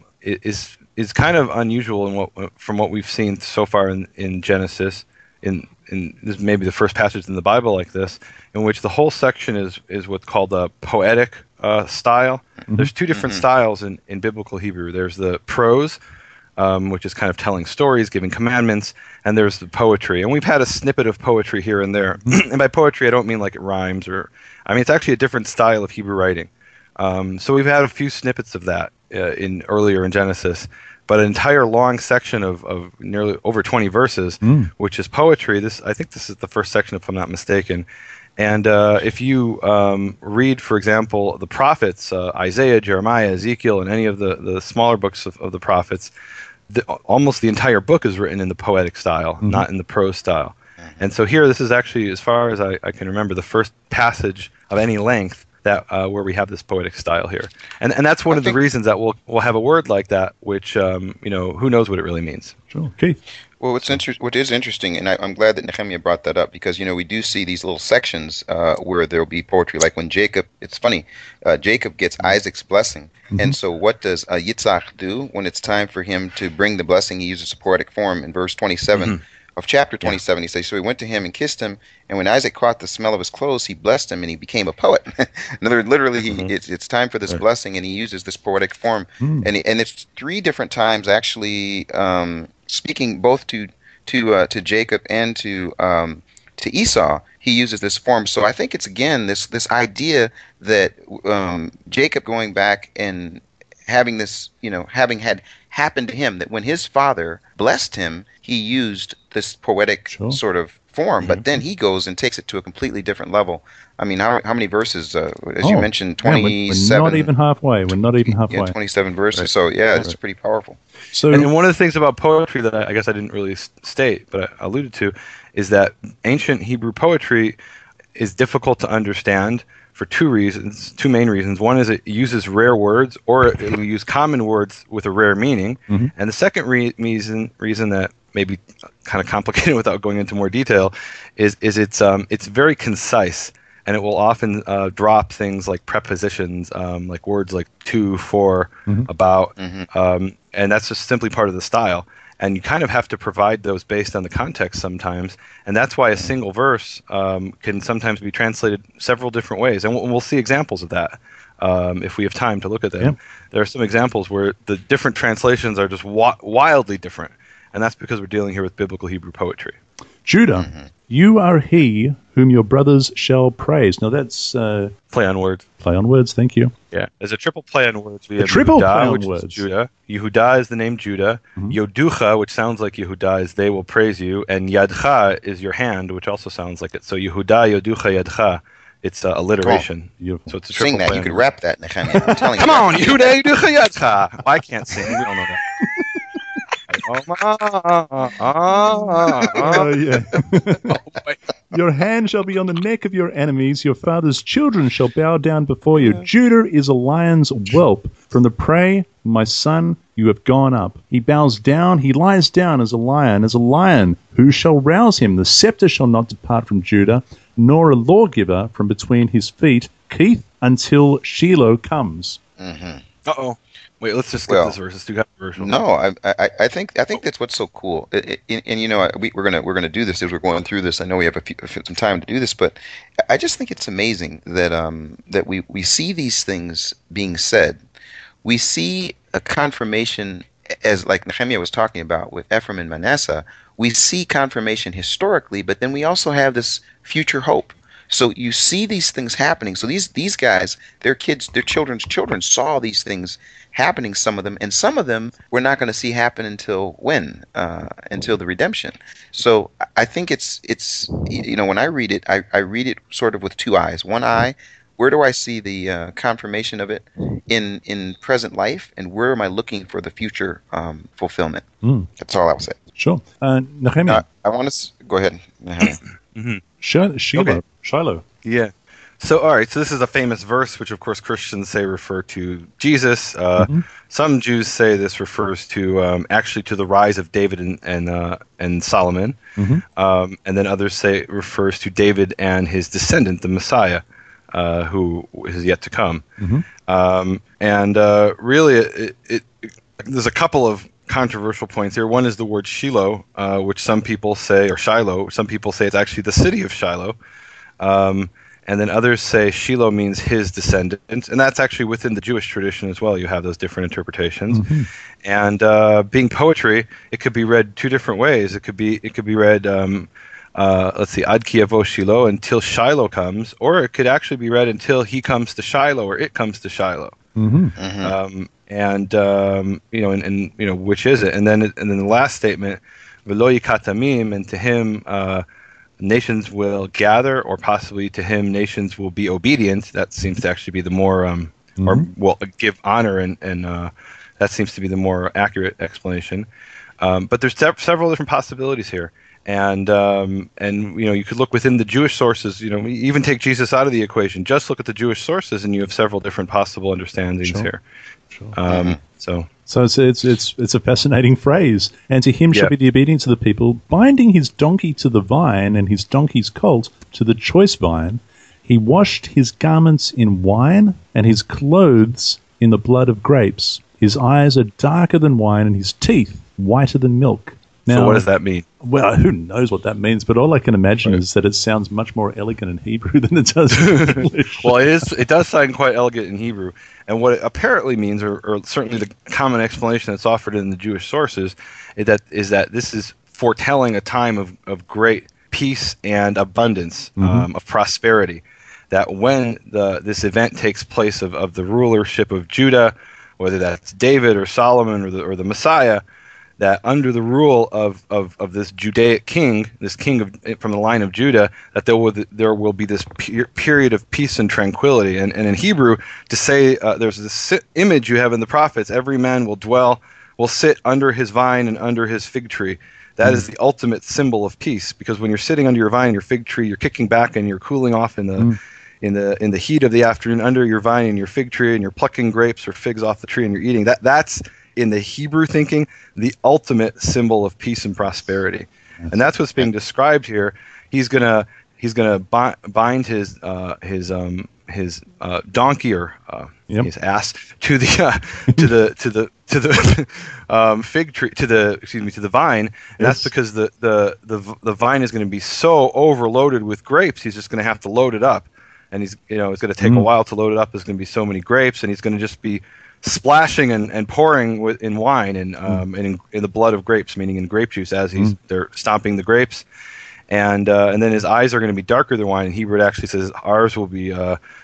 kind of unusual from what we've seen so far in Genesis. In this may be the first passage in the Bible like this, in which the whole section is what's called a poetic style. Mm-hmm. There's two different styles in biblical Hebrew. There's the prose, which is kind of telling stories, giving commandments, and there's the poetry. And we've had a snippet of poetry here and there. And by poetry, I don't mean like it rhymes it's actually a different style of Hebrew writing. So we've had a few snippets of that earlier in Genesis, but an entire long section of nearly over 20 verses, which is poetry. I think this is the first section, if I'm not mistaken. And if you read, for example, the prophets, Isaiah, Jeremiah, Ezekiel, and any of the smaller books of the prophets, almost the entire book is written in the poetic style, not in the prose style. And so here, this is actually, as far as I can remember, the first passage of any length that where we have this poetic style here, and that's one of the reasons that we'll have a word like that, which who knows what it really means. Sure. Okay. Well, what is interesting, and I'm glad that Nehemiah brought that up, because we do see these little sections where there'll be poetry, like when Jacob. It's funny, Jacob gets Isaac's blessing, and so what does Yitzhak do when it's time for him to bring the blessing? He uses a poetic form in verse 27. Of chapter 27, he says, so he went to him and kissed him, and when Isaac caught the smell of his clothes, he blessed him, and he became a poet. In other words, literally, it's time for this blessing, and he uses this poetic form. And it's 3 different times, actually, speaking both to Jacob and to Esau, he uses this form. So I think it's, again, this idea that Jacob going back and having this, having had happened to him, that when his father blessed him, he used this poetic sort of form, but then he goes and takes it to a completely different level. I mean, how many verses? As you mentioned, 27. We're not even halfway. 27 verses. Right. So, it's pretty powerful. So, and one of the things about poetry that I guess I didn't really state, but I alluded to, is that ancient Hebrew poetry is difficult to understand for 2 main reasons. One is it uses rare words, or it will use common words with a rare meaning. And the second reason that may be kind of complicated without going into more detail is it's very concise. and it will often drop things like prepositions, like words like to, for, about, and that's just simply part of the style. And you kind of have to provide those based on the context sometimes, and that's why a single verse can sometimes be translated several different ways, and we'll see examples of that if we have time to look at them. Yeah. There are some examples where the different translations are just wildly different, and that's because we're dealing here with biblical Hebrew poetry. Judah, you are he whom your brothers shall praise. Now that's play on words. Play on words, thank you. Yeah, there's a triple play on words. We have triple Yehuda, play on which words. Is Judah. Yehuda is the name Judah. Yoducha, which sounds like Yehuda, is they will praise you. And Yadcha is your hand, which also sounds like it. So Yehuda, Yoducha, Yadcha. It's alliteration. So it's a triple sing that. You could rap that, Nehemiah. I'm telling you. Come on, Yehuda, Yoducha, Yadcha. Well, I can't sing. We don't know that. Your hand shall be on the neck of your enemies. Your father's children shall bow down before you. Judah is a lion's whelp. From the prey, my son, you have gone up. He bows down. He lies down as a lion. As a lion, who shall rouse him? The scepter shall not depart from Judah, nor a lawgiver from between his feet, Keith, until Shiloh comes. Uh-oh. Wait, let's just skip this verse. It's too controversial. No, I think that's what's so cool. And you know, we're gonna do this as we're going through this. I know we have some time to do this, but I just think it's amazing that that we see these things being said. We see a confirmation, as like Nehemiah was talking about with Ephraim and Manasseh. We see confirmation historically, but then we also have this future hope. So you see these things happening. So these guys, their kids, their children's children saw these things happening, some of them, and some of them we're not going to see happen until when? Until the redemption. So I think it's you know, when I read it, I read it sort of with two eyes. One eye, where do I see the confirmation of it in present life, and where am I looking for the future fulfillment? That's all I'll say. Sure. Nehemiah. I want to go ahead. Shiloh. Yeah. So, all right. So this is a famous verse, which of course Christians say refer to Jesus. Some Jews say this refers to actually to the rise of David and Solomon, and then others say it refers to David and his descendant, the Messiah, who is yet to come. And really, there's a couple of controversial points here. One is the word Shiloh, which some people say, or Shiloh, some people say it's actually the city of Shiloh. And then others say Shiloh means his descendants, and that's actually within the Jewish tradition as well. You have those different interpretations. And being poetry, it could be read two different ways. It could be read, let's see, Ad ki yavo Shiloh, until Shiloh comes, or it could actually be read until he comes to Shiloh, or it comes to Shiloh. And you know, and you know, which is it? And then the last statement, v'lo yikatamim, and to him nations will gather, or possibly to him nations will be obedient. That seems to actually be the more or will give honor, and that seems to be the more accurate explanation. But there's several different possibilities here. And you know, you could look within the Jewish sources. You know, even take Jesus out of the equation. Just look at the Jewish sources, and you have several different possible understandings here. So it's a fascinating phrase. And to him shall be the obedience of the people, binding his donkey to the vine and his donkey's colt to the choice vine. He washed his garments in wine and his clothes in the blood of grapes. His eyes are darker than wine and his teeth whiter than milk. Now, so what does that mean? Well, who knows what that means, but all I can imagine is that it sounds much more elegant in Hebrew than it does in English. Well, it does sound quite elegant in Hebrew. And what it apparently means, or certainly the common explanation that's offered in the Jewish sources, is that this is foretelling a time of great peace and abundance, of prosperity. That when this event takes place of the rulership of Judah, whether that's David or Solomon or the Messiah, that under the rule of this Judaic king, this king from the line of Judah, that there will be this period of peace and tranquility. And in Hebrew, to say there's this image you have in the prophets: every man will sit under his vine and under his fig tree. That is the ultimate symbol of peace, because when you're sitting under your vine and your fig tree, you're kicking back and you're cooling off in the heat of the afternoon under your vine and your fig tree, and you're plucking grapes or figs off the tree and you're eating. That's in the Hebrew thinking, the ultimate symbol of peace and prosperity. And that's what's being described here. He's he's going to bind his donkey or his ass to the fig tree, to the vine, and that's because the vine is going to be so overloaded with grapes. He's just going to have to load it up, and it's going to take a while to load it up. There's going to be so many grapes, and he's going to just be splashing and pouring in wine and in the blood of grapes, meaning in grape juice, as they're stomping the grapes, and then his eyes are going to be darker than wine. In Hebrew, it actually says ours will be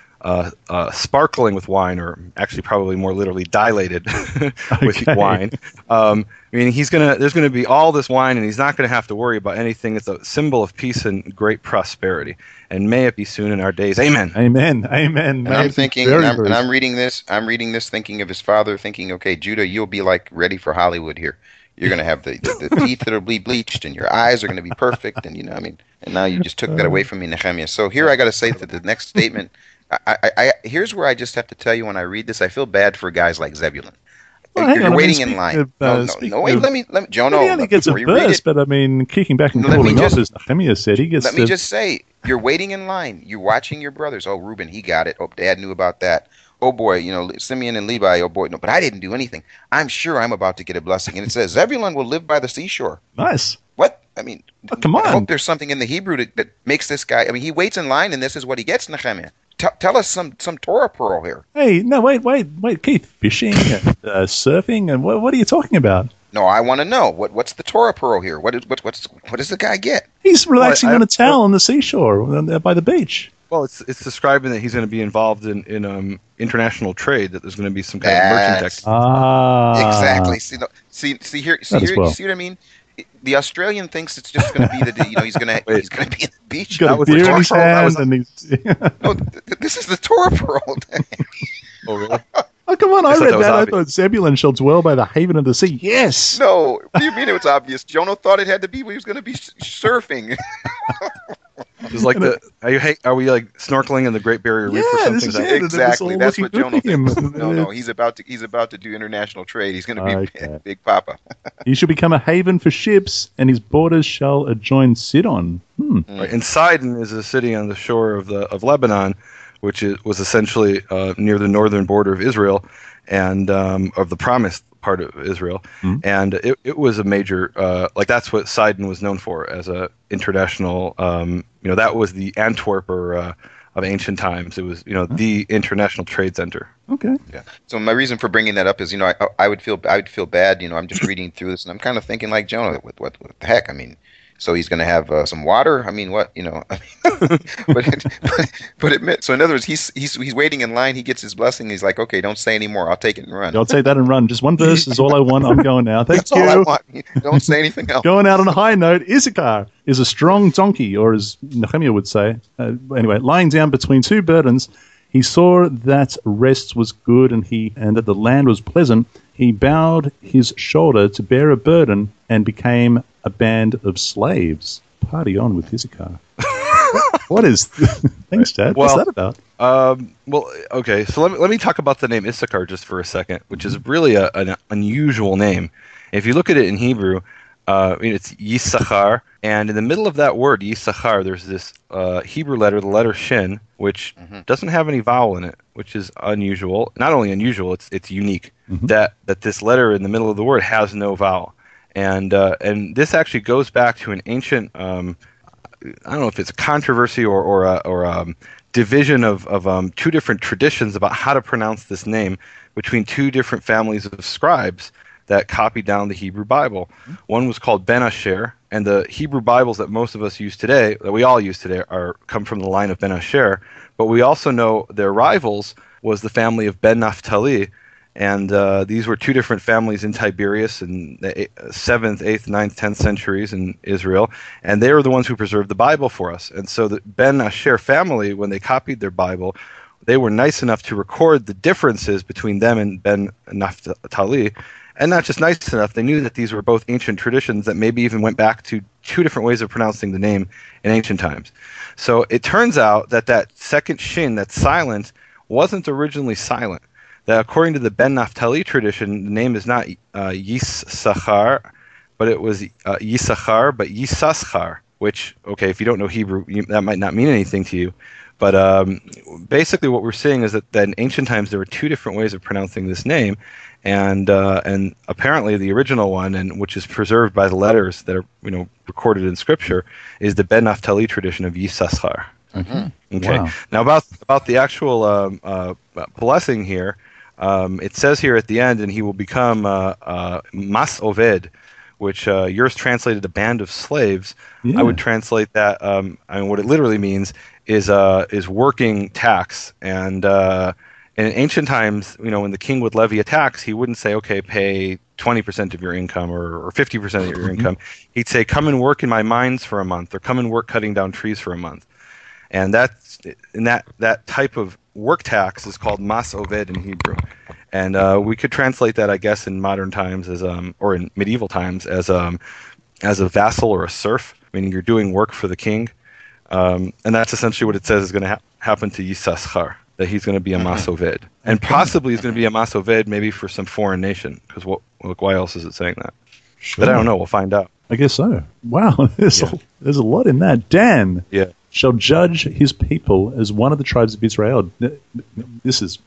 sparkling with wine, or actually probably more literally dilated with wine. Meaning there's going to be all this wine, and he's not going to have to worry about anything. It's a symbol of peace and great prosperity. And may it be soon in our days. Amen. Amen. Amen. And I'm thinking, and I'm reading this thinking of his father, thinking, okay, Judah, you'll be like ready for Hollywood here. You're going to have the teeth that will be bleached, and your eyes are going to be perfect, and and now you just took that away from me, Nehemiah. So here I got to say that the next statement, here's where I just have to tell you, when I read this, I feel bad for guys like Zebulun. Well, you're waiting in line. Wait, let me, Jono. He only gets a verse, but I mean, kicking back and cooling off, as Nehemiah said, he gets. Let me just say, you're waiting in line. You're watching your brothers. Oh, Reuben, he got it. Oh, Dad knew about that. Oh boy, Simeon and Levi. Oh boy, no, but I didn't do anything. I'm sure I'm about to get a blessing. And it says, Zebulun will live by the seashore. Nice. What? I mean, come on. I hope there's something in the Hebrew that makes this guy. I mean, he waits in line, and this is what he gets, Nehemiah. Tell us some Torah pearl here. Hey, no, wait, Keith. Fishing, surfing, and what are you talking about? No, I want to know what's the Torah pearl here. What does the guy get? He's relaxing on a towel on the seashore by the beach. Well, it's describing that he's going to be involved in international trade. That there's going to be some kind of merchandise. Exactly. See here. You see what I mean? The Australian thinks it's just going to be he's going to be in the beach. He's got a beer in his hand, no, this is the Torah pearl. Oh, really? Oh, come on! I read that. I thought Zebulun shall dwell by the haven of the sea. Yes. No, what do you mean it was obvious? Jono thought it had to be. He was going to be surfing. It's like are we like snorkeling in the Great Barrier Reef or something? This is exactly. That's what Jono thinks. No, he's about to do international trade. He's going to be Big Papa. He shall become a haven for ships, and his borders shall adjoin Sidon. Right. And Sidon is a city on the shore of Lebanon, which was essentially near the northern border of Israel, and of the promised part of Israel. And it was a major, that's what Sidon was known for, as a international, that was the Antwerp of ancient times. It was, the international trade center. Okay. Yeah. So my reason for bringing that up is, I would feel bad. I'm just reading through this, and I'm kind of thinking like Jonah, what the heck? I mean, so he's going to have some water. I mean, what? But admit. So in other words, he's waiting in line. He gets his blessing. He's like, okay, don't say anymore. I'll take it and run. I'll take that and run. Just one verse is all I want. I'm going now. Thank That's you. all I want. Don't say anything else. Going out on a high note. Issachar is a strong donkey, or as Nehemiah would say. Anyway, lying down between two burdens, he saw that rest was good, and that the land was pleasant. He bowed his shoulder to bear a burden and became a band of slaves. Party on with Issachar. What is... Thanks, Dad. What's that about? Okay, so let me talk about the name Issachar just for a second, which is really an unusual name. If you look at it in Hebrew, it's Yisachar, and in the middle of that word, Yisachar, there's this Hebrew letter, the letter Shin, which doesn't have any vowel in it, which is unusual. Not only unusual, it's unique, that this letter in the middle of the word has no vowel. And this actually goes back to an ancient, I don't know if it's a controversy or a division of two different traditions about how to pronounce this name between two different families of scribes that copied down the Hebrew Bible. One was called Ben Asher, and the Hebrew Bibles that most of us use today, that we all use today, come from the line of Ben Asher. But we also know their rivals was the family of Ben Naphtali, and these were two different families in Tiberias in the 7th, 8th, 9th, 10th centuries in Israel, and they were the ones who preserved the Bible for us. And so the Ben Asher family, when they copied their Bible, they were nice enough to record the differences between them and Ben Naphtali. And not just nice enough, they knew that these were both ancient traditions that maybe even went back to two different ways of pronouncing the name in ancient times. So it turns out that second shin, that's silent, wasn't originally silent. That according to the Ben Naphtali tradition, the name is not Yisachar, but it was Yisachar, but Yisachar. which, okay, if you don't know Hebrew, that might not mean anything to you. But basically what we're seeing is that in ancient times there were two different ways of pronouncing this name, and apparently the original one, and which is preserved by the letters that are recorded in Scripture, is the Ben Naphtali tradition of Yisachar. Mm-hmm. Okay. Wow. Now about the actual blessing here, it says here at the end, and he will become Mas Oved, which yours translated a band of slaves. Yeah. I would translate that. What it literally means is working tax. And in ancient times, when the king would levy a tax, he wouldn't say, okay, pay 20% of your income or 50% of your income. He'd say, come and work in my mines for a month, or come and work cutting down trees for a month. And that type of work tax is called Mas Oved in Hebrew. And we could translate that, I guess, in modern times or in medieval times as a vassal or a serf, meaning you're doing work for the king. And that's essentially what it says is going to happen to Yisachar, that he's going to be a Mas Oved. And possibly he's going to be a Mas Oved maybe for some foreign nation, because why else is it saying that? Sure. But I don't know. We'll find out. I guess so. Wow, there's a lot in that. Dan shall judge his people as one of the tribes of Israel. This is,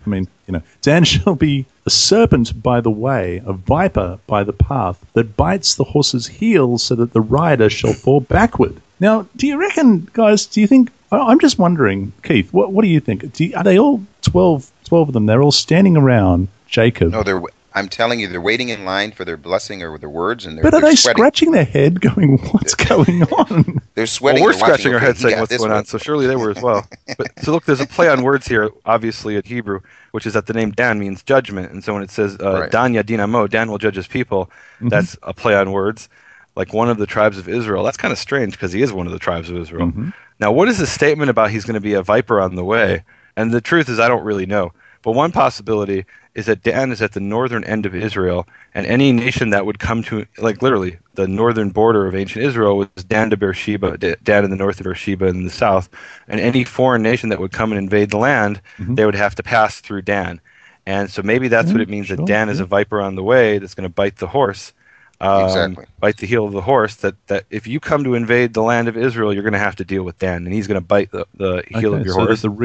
Dan shall be a serpent by the way, a viper by the path, that bites the horse's heels so that the rider shall fall backward. Now, do you reckon, guys, I'm just wondering, Keith, what do you think? Are they all 12 of them? They're all standing around Jacob. No, I'm telling you, they're waiting in line for their blessing or their words, and But are they sweating. scratching their head going, what's going on? They're sweating. Well, we're scratching our heads saying what's going on, so surely they were as well. But so look, there's a play on words here, obviously in Hebrew, which is that the name Dan means judgment. And so when it says Dan Yadinamo, Dan will judge his people, that's a play on words. Like one of the tribes of Israel. That's kind of strange because he is one of the tribes of Israel. Now, what is the statement about he's going to be a viper on the way? And the truth is I don't really know. But one possibility is that Dan is at the northern end of Israel, and any nation that would come to, like literally, the northern border of ancient Israel was Dan to Beersheba, Dan in the north of Beersheba in the south, and any foreign nation that would come and invade the land, they would have to pass through Dan. And so maybe that's what it means, that Dan is a viper on the way that's going to bite the horse. Exactly. Bite the heel of the horse, that if you come to invade the land of Israel, you're going to have to deal with Dan, and he's going to bite the heel of your horse. So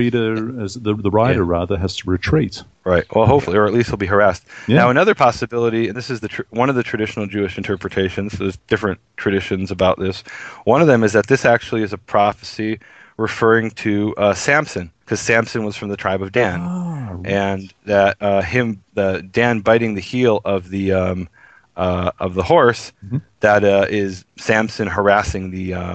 the rider rather, has to retreat. Right. Well, hopefully, or at least he'll be harassed. Yeah. Now, another possibility, and this is one of the traditional Jewish interpretations, there's different traditions about this. One of them is that this actually is a prophecy referring to Samson, because Samson was from the tribe of Dan. Right. And that Dan biting the heel of the horse, that is Samson harassing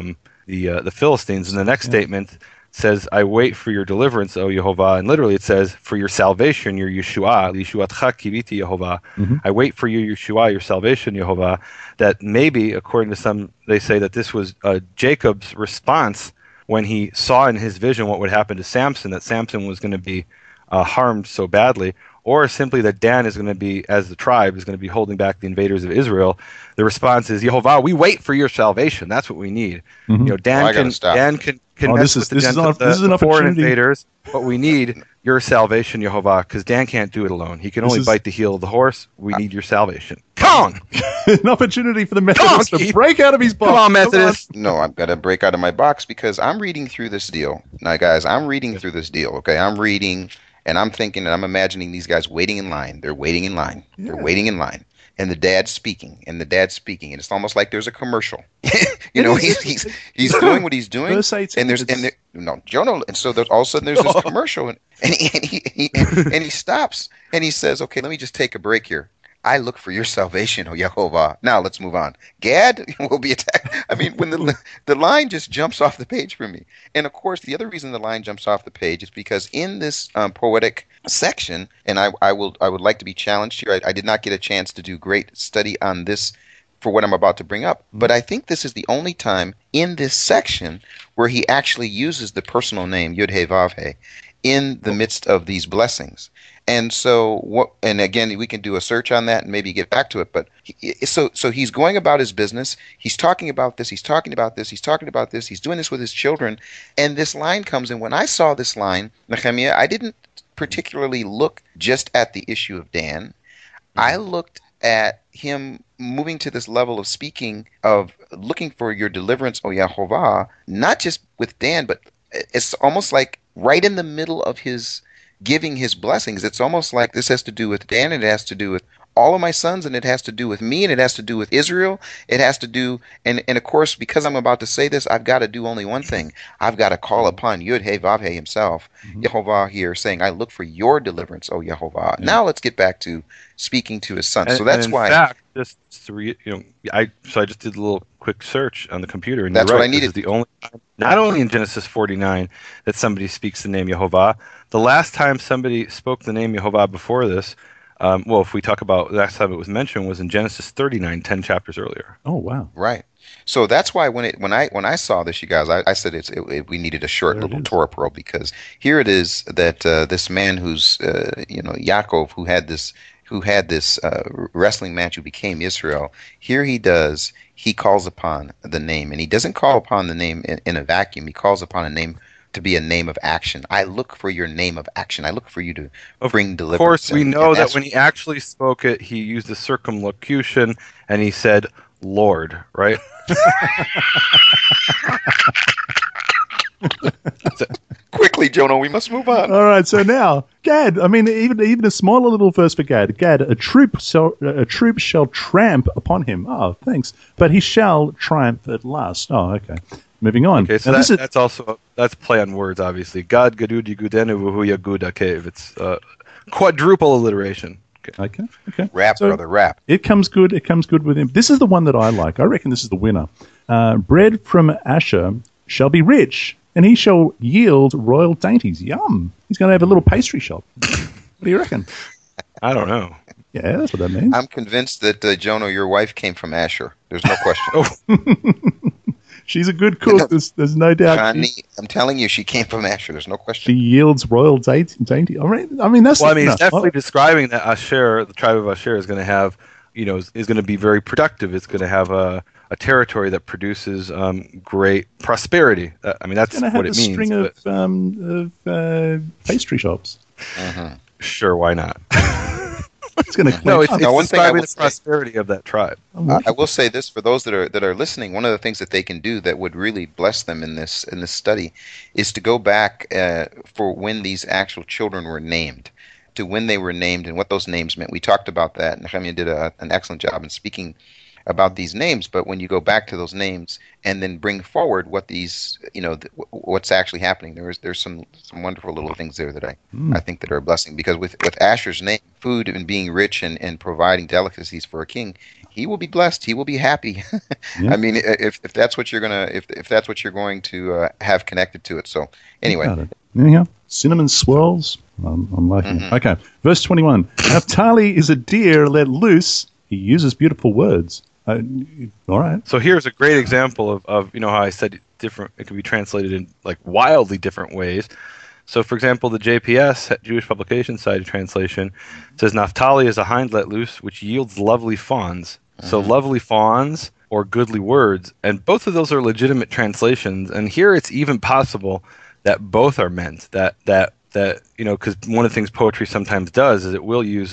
the Philistines. And the next statement says, "I wait for your deliverance, O Yehovah." And literally it says, "For your salvation, your Yeshua, Yeshuatcha kiviti Yehovah." I wait for you, Yeshua, your salvation, Yehovah. That maybe, according to some, they say that this was Jacob's response when he saw in his vision what would happen to Samson, that Samson was going to be harmed so badly. Or simply that Dan is going to be, as the tribe, is going to be holding back the invaders of Israel. The response is, Yehovah, we wait for your salvation. That's what we need. Dan can mess with the foreign invaders, but we need your salvation, Yehovah, because Dan can't do it alone. He can only bite the heel of the horse. We need your salvation. Come on! An opportunity for the Methodist to break out of his box. Come on, Methodist! No, I've got to break out of my box because I'm reading through this deal. Now, guys, I'm reading through this deal, okay? I'm reading... And I'm thinking, and I'm imagining these guys waiting in line. They're waiting in line. Yeah. They're waiting in line. And the dad's speaking. And it's almost like there's a commercial. He's doing what he's doing. And so there's all of a sudden there's this commercial, and he stops and he says, "Okay, let me just take a break here. I look for your salvation, O Yehovah." Now let's move on. Gad will be attacked. I mean, when the line just jumps off the page for me. And of course, the other reason the line jumps off the page is because in this poetic section, and I would like to be challenged here. I did not get a chance to do great study on this for what I'm about to bring up, but I think this is the only time in this section where he actually uses the personal name Yod-Heh-Vav-Heh in the midst of these blessings. And so, and again, we can do a search on that and maybe get back to it. But so he's going about his business. He's talking about this. He's talking about this. He's talking about this. He's doing this with his children. And this line comes in. When I saw this line, Nehemiah, I didn't particularly look just at the issue of Dan. I looked at him moving to this level of speaking, of looking for your deliverance, O Yahovah, not just with Dan, but it's almost like right in the middle of his giving his blessings. It's almost like this has to do with Dan, and it has to do with all of my sons, and it has to do with me, and it has to do with Israel. It has to do, and of course, because I'm about to say this, I've got to do only one thing. I've got to call upon Yud He Vav He himself, Yehovah here, saying, I look for your deliverance, O Yehovah. Now let's get back to speaking to his son. So that's why. In fact, just to I just did a little quick search on the computer, and that's you're right, what I needed. This is the only time, not only in Genesis 49 that somebody speaks the name Yehovah. The last time somebody spoke the name Yehovah before this, well, if we talk about the last time it was mentioned, was in Genesis 39, 10 chapters earlier. Oh, wow. Right. So that's why when I saw this, you guys, I said we needed a short little Torah pearl, because here it is that this man who's Yaakov, who had this wrestling match, who became Israel. Here he calls upon the name, and he doesn't call upon the name in a vacuum. He calls upon a name to be a name of action. I look for your name of action. I look for you to bring deliverance. Of course, we know that when he actually spoke it, he used a circumlocution, and he said, Lord, right? Quickly, Jonah, we must move on. All right, so now, Gad, I mean, even a smaller little verse for Gad. Gad, a troop shall tramp upon him. Oh, thanks. But he shall triumph at last. Oh, okay. Moving on. Okay, so that's play on words, obviously. Gad gadudi gudenu vuhuya guda cave. It's quadruple alliteration. Okay. Rap, so, brother, rap. It comes good with him. This is the one that I like. I reckon this is the winner. Bread from Asher shall be rich, and he shall yield royal dainties. Yum. He's going to have a little pastry shop. What do you reckon? I don't know. Yeah, that's what that means. I'm convinced that, Jonah, your wife came from Asher. There's no question. She's a good cook. There's no doubt. Johnny, I'm telling you, she came from Asher. There's no question. She yields royal dainty. I mean, that's. Well, I mean, it's definitely describing that Asher, the tribe of Asher, is going to have, is going to be very productive. It's going to have a territory that produces great prosperity. I mean, that's what it means. It's going to have a string of pastry shops. Uh-huh. Sure, why not? It's going to it's describing the prosperity of that tribe. I will say this for those that are listening. One of the things that they can do that would really bless them in this study is to go back for when these actual children were named, to when they were named and what those names meant. We talked about that. Nehemiah did an excellent job in speaking about these names, but when you go back to those names and then bring forward what these, what's actually happening, there's some wonderful little things there that I think that are a blessing, because with Asher's name, food and being rich and providing delicacies for a king, he will be blessed. He will be happy. Yeah. I mean, if that's what you're if that's what you're going to have connected to it. So anyway, anyhow, cinnamon swirls. I'm liking it. Okay, verse 21. Naphtali is a deer let loose. He uses beautiful words. All right. So here's a great example of how I said different. It can be translated in like wildly different ways. So, for example, the JPS, Jewish Publication Society translation, says Naphtali is a hind let loose, which yields lovely fawns. So lovely fawns or goodly words, and both of those are legitimate translations. And here it's even possible that both are meant. That because one of the things poetry sometimes does is it will use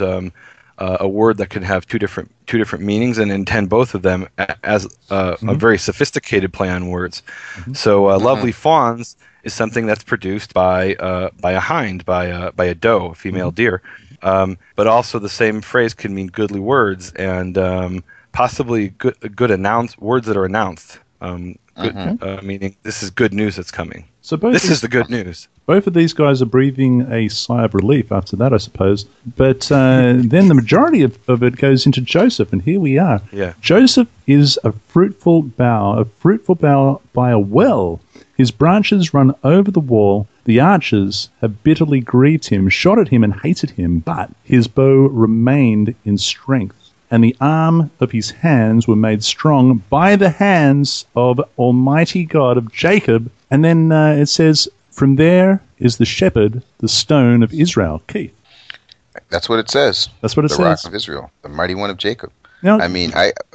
a word that can have two different meanings and intend both of them as a very sophisticated play on words. So lovely fawns is something that's produced by a hind, by a doe, a female deer. But also the same phrase can mean goodly words and possibly good words that are announced. Meaning this is good news that's coming. So this is the good news. Both of these guys are breathing a sigh of relief after that, I suppose. But then the majority of it goes into Joseph, and here we are. Yeah. Joseph is a fruitful bough by a well. His branches run over the wall. The archers have bitterly grieved him, shot at him, and hated him. But his bow remained in strength, and the arm of his hands were made strong by the hands of Almighty God of Jacob. And then it says, from there is the shepherd, the stone of Israel. Keith. That's what it says. That's what it says. The rock of Israel, the mighty one of Jacob. Now, I mean,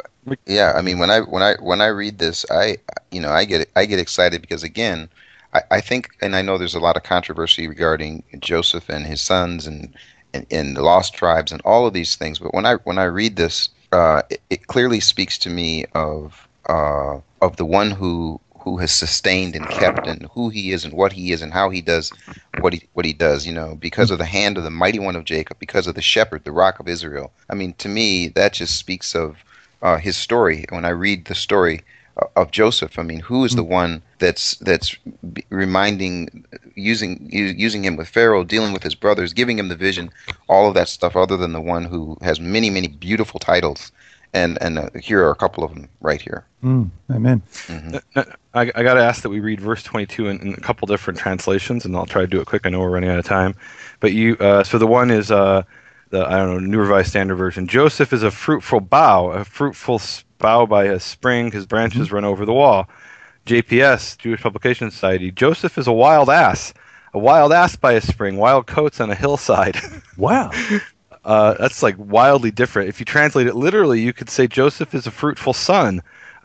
when I read this, I get excited because again, I think, and I know there's a lot of controversy regarding Joseph and his sons and the lost tribes and all of these things. But when I read this, it clearly speaks to me of the one who has sustained and kept, and who he is and what he is and how he does what he does, because of the hand of the mighty one of Jacob, because of the shepherd, the rock of Israel. I mean, to me, that just speaks of his story. When I read the story of Joseph, I mean, who is the one that's reminding, using him with Pharaoh, dealing with his brothers, giving him the vision, all of that stuff, other than the one who has many, many beautiful titles. And here are a couple of them right here. Amen. Mm-hmm. I got to ask that we read verse 22 in a couple different translations, and I'll try to do it quick. I know we're running out of time. But so the one is the New Revised Standard Version. Joseph is a fruitful bough by a spring. His branches run over the wall. JPS, Jewish Publication Society. Joseph is a wild ass by a spring, wild coats on a hillside. Wow. That's like wildly different. If you translate it literally, you could say Joseph is a fruitful son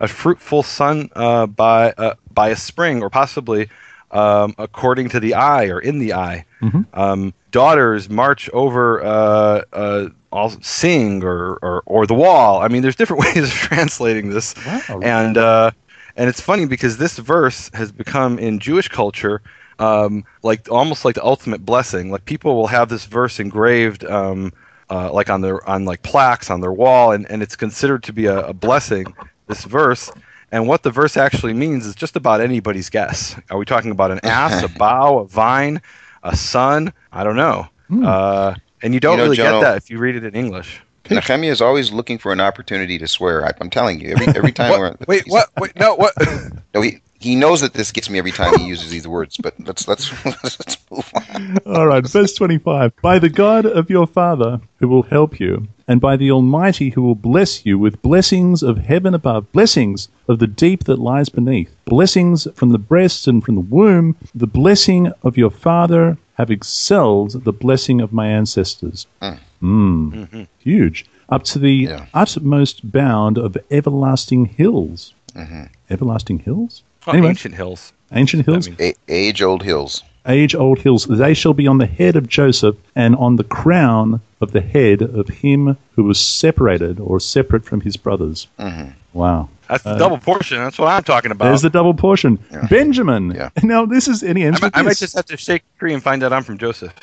by a spring, or possibly according to the eye or in the eye. Mm-hmm. Daughters march over, sing or the wall. I mean, there's different ways of translating this. Wow. And it's funny because this verse has become in Jewish culture almost like the ultimate blessing. Like, people will have this verse engraved like on plaques on their wall, and it's considered to be a blessing, this verse. And what the verse actually means is just about anybody's guess. Are we talking about an ass, a bough, a vine, a son? I don't know. And you don't really get that if you read it in English. Nehemiah is always looking for an opportunity to swear. I'm telling you, every time. What? Wait, what? No, what? No, he knows that this gets me every time he uses these words. But let's move on. All right, verse 25. By the God of your father who will help you, and by the Almighty who will bless you with blessings of heaven above, blessings of the deep that lies beneath, blessings from the breast and from the womb, the blessing of your father have excelled the blessing of my ancestors. Mm-hmm. Huge. Up to the utmost bound of everlasting hills. Mm-hmm. Everlasting hills? Anyway, ancient hills. Ancient hills? Age-old hills. Age-old hills. They shall be on the head of Joseph and on the crown of the head of him who was separated or separate from his brothers. Mm-hmm. Wow. That's the double portion. That's what I'm talking about. There's the double portion. Yeah. Benjamin. Yeah. Now, this is any answer. I might just have to shake the tree and find out I'm from Joseph.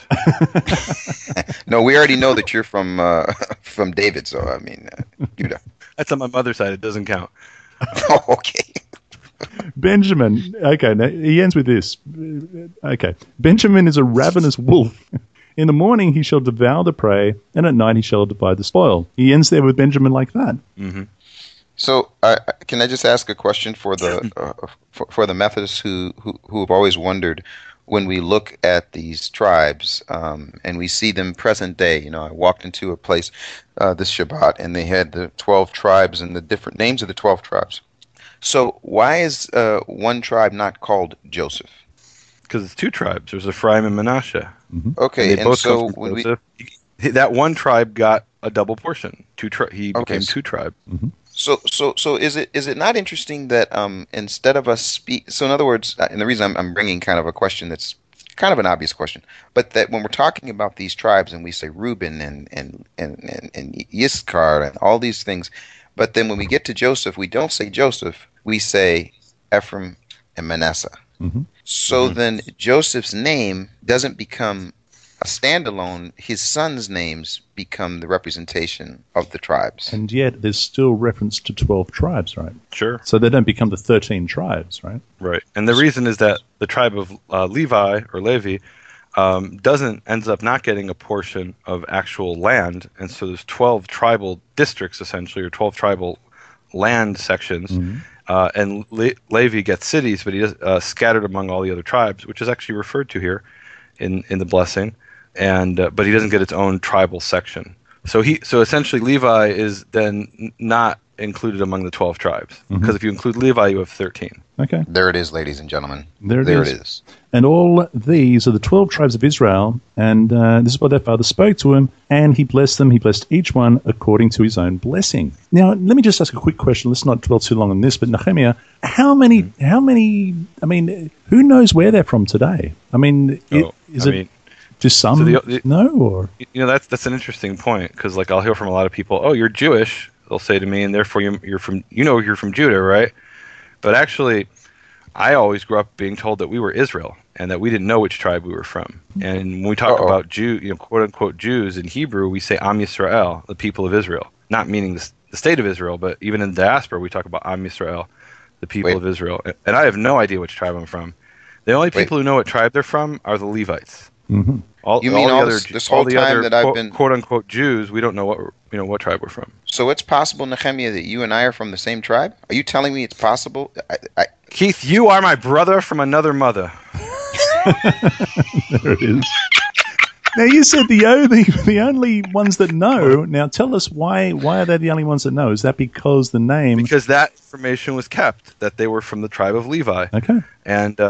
No, we already know that you're from David, so I mean, Judah. That's on my mother's side. It doesn't count. Oh, okay. Benjamin. Okay, now he ends with this. Okay. Benjamin is a ravenous wolf. In the morning he shall devour the prey, and at night he shall divide the spoil. He ends there with Benjamin like that. Mm-hmm. So, can I just ask a question for the for the Methodists who have always wondered, when we look at these tribes and we see them present day? I walked into a place this Shabbat, and they had the 12 tribes and the different names of the 12 tribes. So why is one tribe not called Joseph? Because it's two tribes. There's Ephraim and Manasseh. Mm-hmm. Okay, and so that one tribe got a double portion. He became two tribes. Mm-hmm. So is it not interesting that instead of us speak? So in other words, and the reason I'm bringing kind of a question that's kind of an obvious question, but that when we're talking about these tribes and we say Reuben and Yiscar and all these things, but then when we get to Joseph, we don't say Joseph, we say Ephraim and Manasseh. Mm-hmm. So then Joseph's name doesn't become a standalone. His sons' names become the representation of the tribes. And yet there's still reference to 12 tribes, right? Sure. So they don't become the 13 tribes, right? Right. And the reason is that the tribe of Levi or Levi ends up not getting a portion of actual land, and so there's 12 tribal districts essentially, or 12 tribal land sections, and Levi gets cities, but he does scattered among all the other tribes, which is actually referred to here in the blessing, and but he doesn't get its own tribal section. So essentially Levi is then not included among the 12 tribes, because if you include Levi, you have 13. Okay. There it is, ladies and gentlemen. There it is. And all these are the 12 tribes of Israel, and this is what their father spoke to him, and he blessed them. He blessed each one according to his own blessing. Now, let me just ask a quick question. Let's not dwell too long on this, but Nehemiah, how many, I mean, who knows where they're from today? I mean, Do some know, or that's an interesting point, because like I'll hear from a lot of people, "Oh, you're Jewish," they'll say to me, and therefore you're from Judah, right? But actually, I always grew up being told that we were Israel and that we didn't know which tribe we were from. And when we talk about Jew, quote unquote Jews in Hebrew, we say Am Yisrael, the people of Israel, not meaning the state of Israel, but even in the diaspora we talk about Am Yisrael, the people of Israel. And I have no idea which tribe I'm from. The only people who know what tribe they're from are the Levites. Mm-hmm. This whole time that I've been quote unquote Jews, we don't know what tribe we're from. So it's possible, Nehemiah, that you and I are from the same tribe? Are you telling me it's possible? Keith, you are my brother from another mother. There it is. Now you said the only ones that know. Now tell us why are they the only ones that know? Is that because the name? Because that information was kept, that they were from the tribe of Levi. Okay. And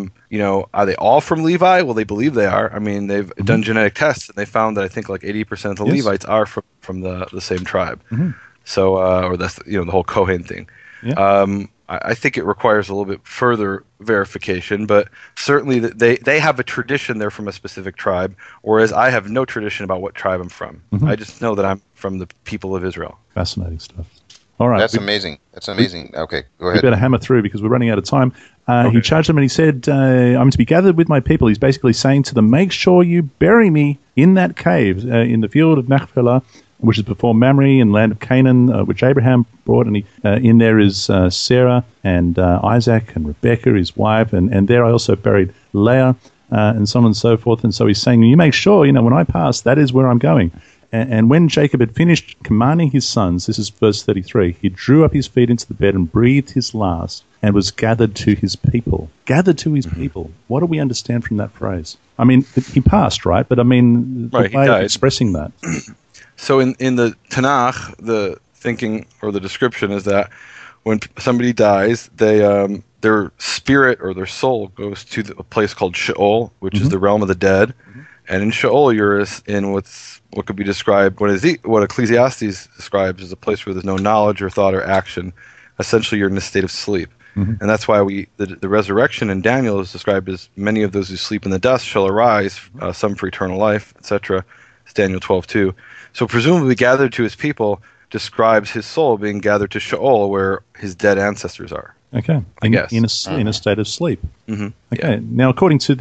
are they all from Levi? Well, they believe they are. I mean, they've done genetic tests and they found that I think like 80% of the Levites are from the same tribe. Mm-hmm. So or that's the whole Kohen thing. Yeah. I think it requires a little bit further verification, but certainly they have a tradition they're from a specific tribe, whereas I have no tradition about what tribe I'm from. Mm-hmm. I just know that I'm from the people of Israel. Fascinating stuff. All right. That's amazing. Okay, go ahead. We better hammer through because we're running out of time. He charged them and he said, I'm to be gathered with my people. He's basically saying to them, make sure you bury me in that cave in the field of Machpelah, which is before Mamre and land of Canaan, which Abraham brought. And in there is Sarah and Isaac and Rebekah, his wife. And there I also buried Leah and so on and so forth. And so he's saying, you make sure, when I pass, that is where I'm going. And when Jacob had finished commanding his sons, this is verse 33, he drew up his feet into the bed and breathed his last and was gathered to his people. Gathered to his people. What do we understand from that phrase? I mean, he passed, right? But I mean, the way of expressing that. So in the Tanakh, the thinking or the description is that when somebody dies, their spirit or their soul goes to a place called Sheol, which is the realm of the dead. Mm-hmm. And in Sheol, you're in what could be described, what Ecclesiastes describes as a place where there's no knowledge or thought or action. Essentially, you're in a state of sleep. Mm-hmm. And that's why the resurrection in Daniel is described as many of those who sleep in the dust shall arise, some for eternal life, etc. It's Daniel 12:2. So presumably gathered to his people describes his soul being gathered to Sheol, where his dead ancestors are. Okay, I guess in a state of sleep. Mm-hmm. Okay, now according to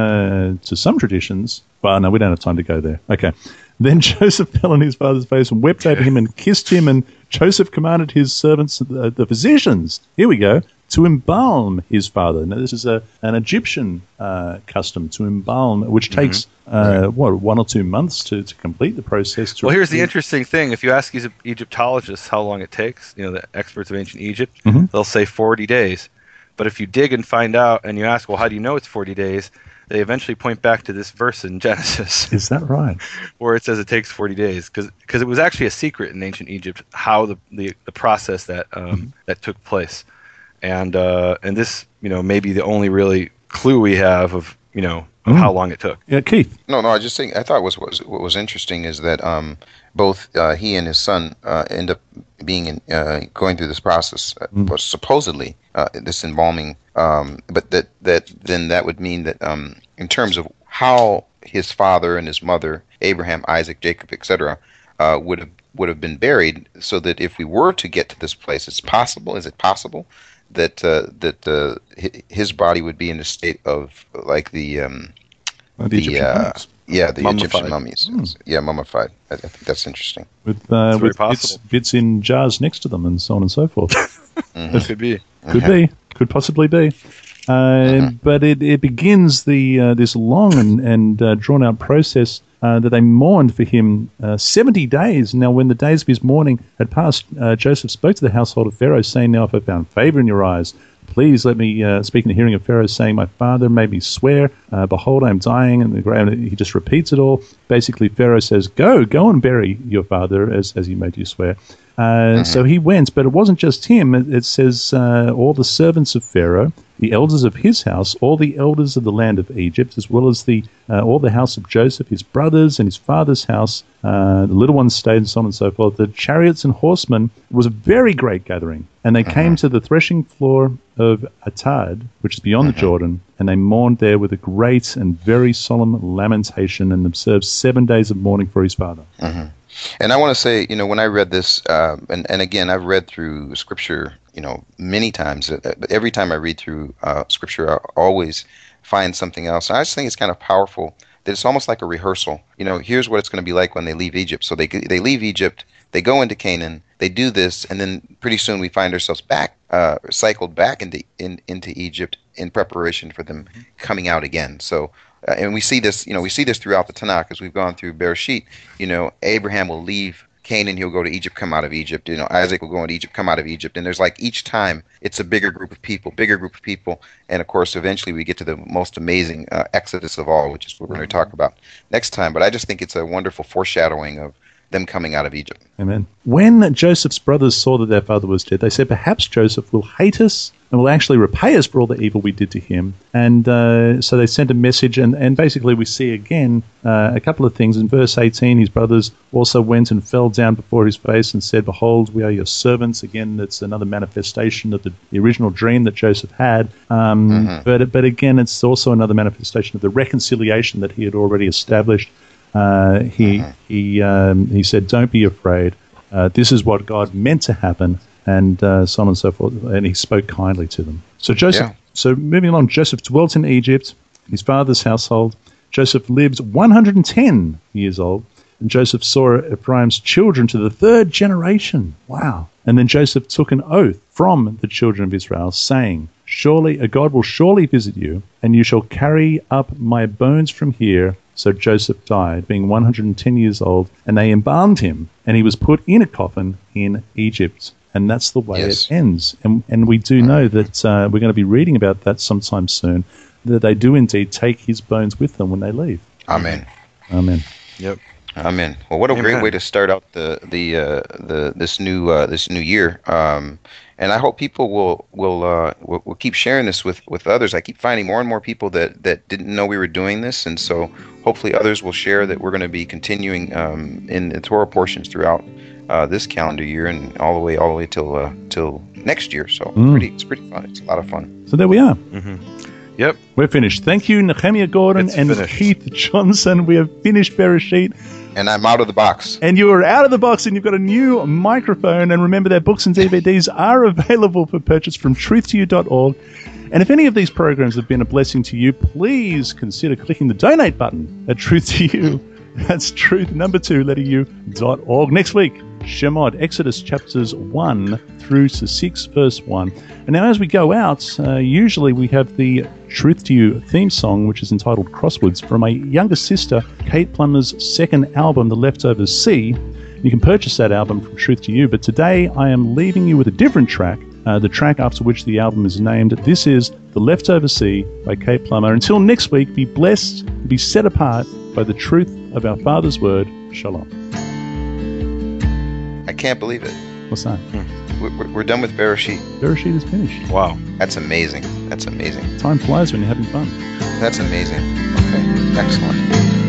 to some traditions, well, no, we don't have time to go there. Okay, then Joseph fell on his father's face and wept over him and kissed him, and Joseph commanded his servants, the physicians, here we go, to embalm his father. Now this is an Egyptian custom to embalm, which takes 1 or 2 months to complete the process. Well, here's the interesting thing: if you ask Egyptologists how long it takes, the experts of ancient Egypt, they'll say 40 days. But if you dig and find out, and you ask, well, how do you know it's 40 days? They eventually point back to this verse in Genesis. Is that right? Where it says it takes 40 days, because it was actually a secret in ancient Egypt how the process that took place. And this, may be the only really clue we have of how long it took. Yeah, Keith. No, I was just saying. I thought what was interesting is that both he and his son end up being going through this process, supposedly this embalming. But that would mean that in terms of how his father and his mother, Abraham, Isaac, Jacob, etc., would have been buried, so that if we were to get to this place, it's possible. Is it possible that his body would be in a state of like the Egyptian mummies? Yeah, mummified. I think that's interesting. With bits in jars next to them and so on and so forth. Could be. Could possibly be. But it begins this long and drawn out process that they mourned for him 70 days. Now, when the days of his mourning had passed, Joseph spoke to the household of Pharaoh, saying, now if I found favor in your eyes, please let me speak in the hearing of Pharaoh, saying, my father made me swear, behold, I am dying. And he just repeats it all. Basically, Pharaoh says, go and bury your father as he made you swear. So he went, but it wasn't just him. It says all the servants of Pharaoh the elders of his house, all the elders of the land of Egypt, as well as all the house of Joseph, his brothers and his father's house, the little ones stayed, and so on and so forth. The chariots and horsemen was a very great gathering, and they came to the threshing floor of Atad, which is beyond the Jordan, and they mourned there with a great and very solemn lamentation, and observed 7 days of mourning for his father. And I want to say, when I read this, and again, I've read through Scripture, many times. But every time I read through Scripture, I always find something else. And I just think it's kind of powerful that it's almost like a rehearsal. Here's what it's going to be like when they leave Egypt. So they leave Egypt, they go into Canaan, they do this, and then pretty soon we find ourselves cycled back into Egypt in preparation for them coming out again. So. And we see this, throughout the Tanakh as we've gone through Bereshit. Abraham will leave Canaan, he'll go to Egypt, come out of Egypt. Isaac will go into Egypt, come out of Egypt. And there's like each time it's a bigger group of people. And of course, eventually we get to the most amazing exodus of all, which is what we're going to talk about next time. But I just think it's a wonderful foreshadowing of them coming out of Egypt. Amen. When Joseph's brothers saw that their father was dead, they said, perhaps Joseph will hate us and will actually repay us for all the evil we did to him. And so they sent a message, and basically we see again a couple of things. In verse 18, his brothers also went and fell down before his face and said, behold, we are your servants. Again, that's another manifestation of the original dream that Joseph had. But again, it's also another manifestation of the reconciliation that he had already established. He said, don't be afraid. This is what God meant to happen, and so on and so forth. And he spoke kindly to them. So So moving along, Joseph dwelt in Egypt, his father's household. Joseph lived 110 years old, and Joseph saw Ephraim's children to the third generation. Wow. And then Joseph took an oath from the children of Israel, saying, surely a God will surely visit you, and you shall carry up my bones from here. So Joseph died, being 110 years old, and they embalmed him, and he was put in a coffin in Egypt. And that's the way it ends. And we do know that we're going to be reading about that sometime soon, that they do indeed take his bones with them when they leave. Amen. Yep. Amen. Well, what a great way to start out this new year. And I hope people will keep sharing this with others. I keep finding more and more people that didn't know we were doing this, and so hopefully others will share that we're going to be continuing in the Torah portions throughout this calendar year and all the way till next year. So it's pretty fun. It's a lot of fun. So there we are. Yep. We're finished. Thank you, Nehemiah Gordon Keith Johnson. We have finished Bereshit. And I'm out of the box. And you are out of the box, and you've got a new microphone. And remember, their books and DVDs are available for purchase from truth2u.org. And if any of these programs have been a blessing to you, please consider clicking the donate button at Truth2u. That's truth2u.org. Next week, Shemot, Exodus chapters 1 through to 6, verse 1. And now as we go out, usually we have the Truth to You theme song, which is entitled Crosswords, from my younger sister, Kate Plummer's second album, The Leftovers C. You can purchase that album from Truth to You, but today I am leaving you with a different track, the track after which the album is named. This is The Leftover C by Kate Plummer. Until next week, be blessed, be set apart by the truth of our Father's Word. Shalom. I can't believe it. What's that? We're done with Bereshit. Bereshit is finished. Wow. That's amazing. Time flies when you're having fun. That's amazing. Okay. Excellent.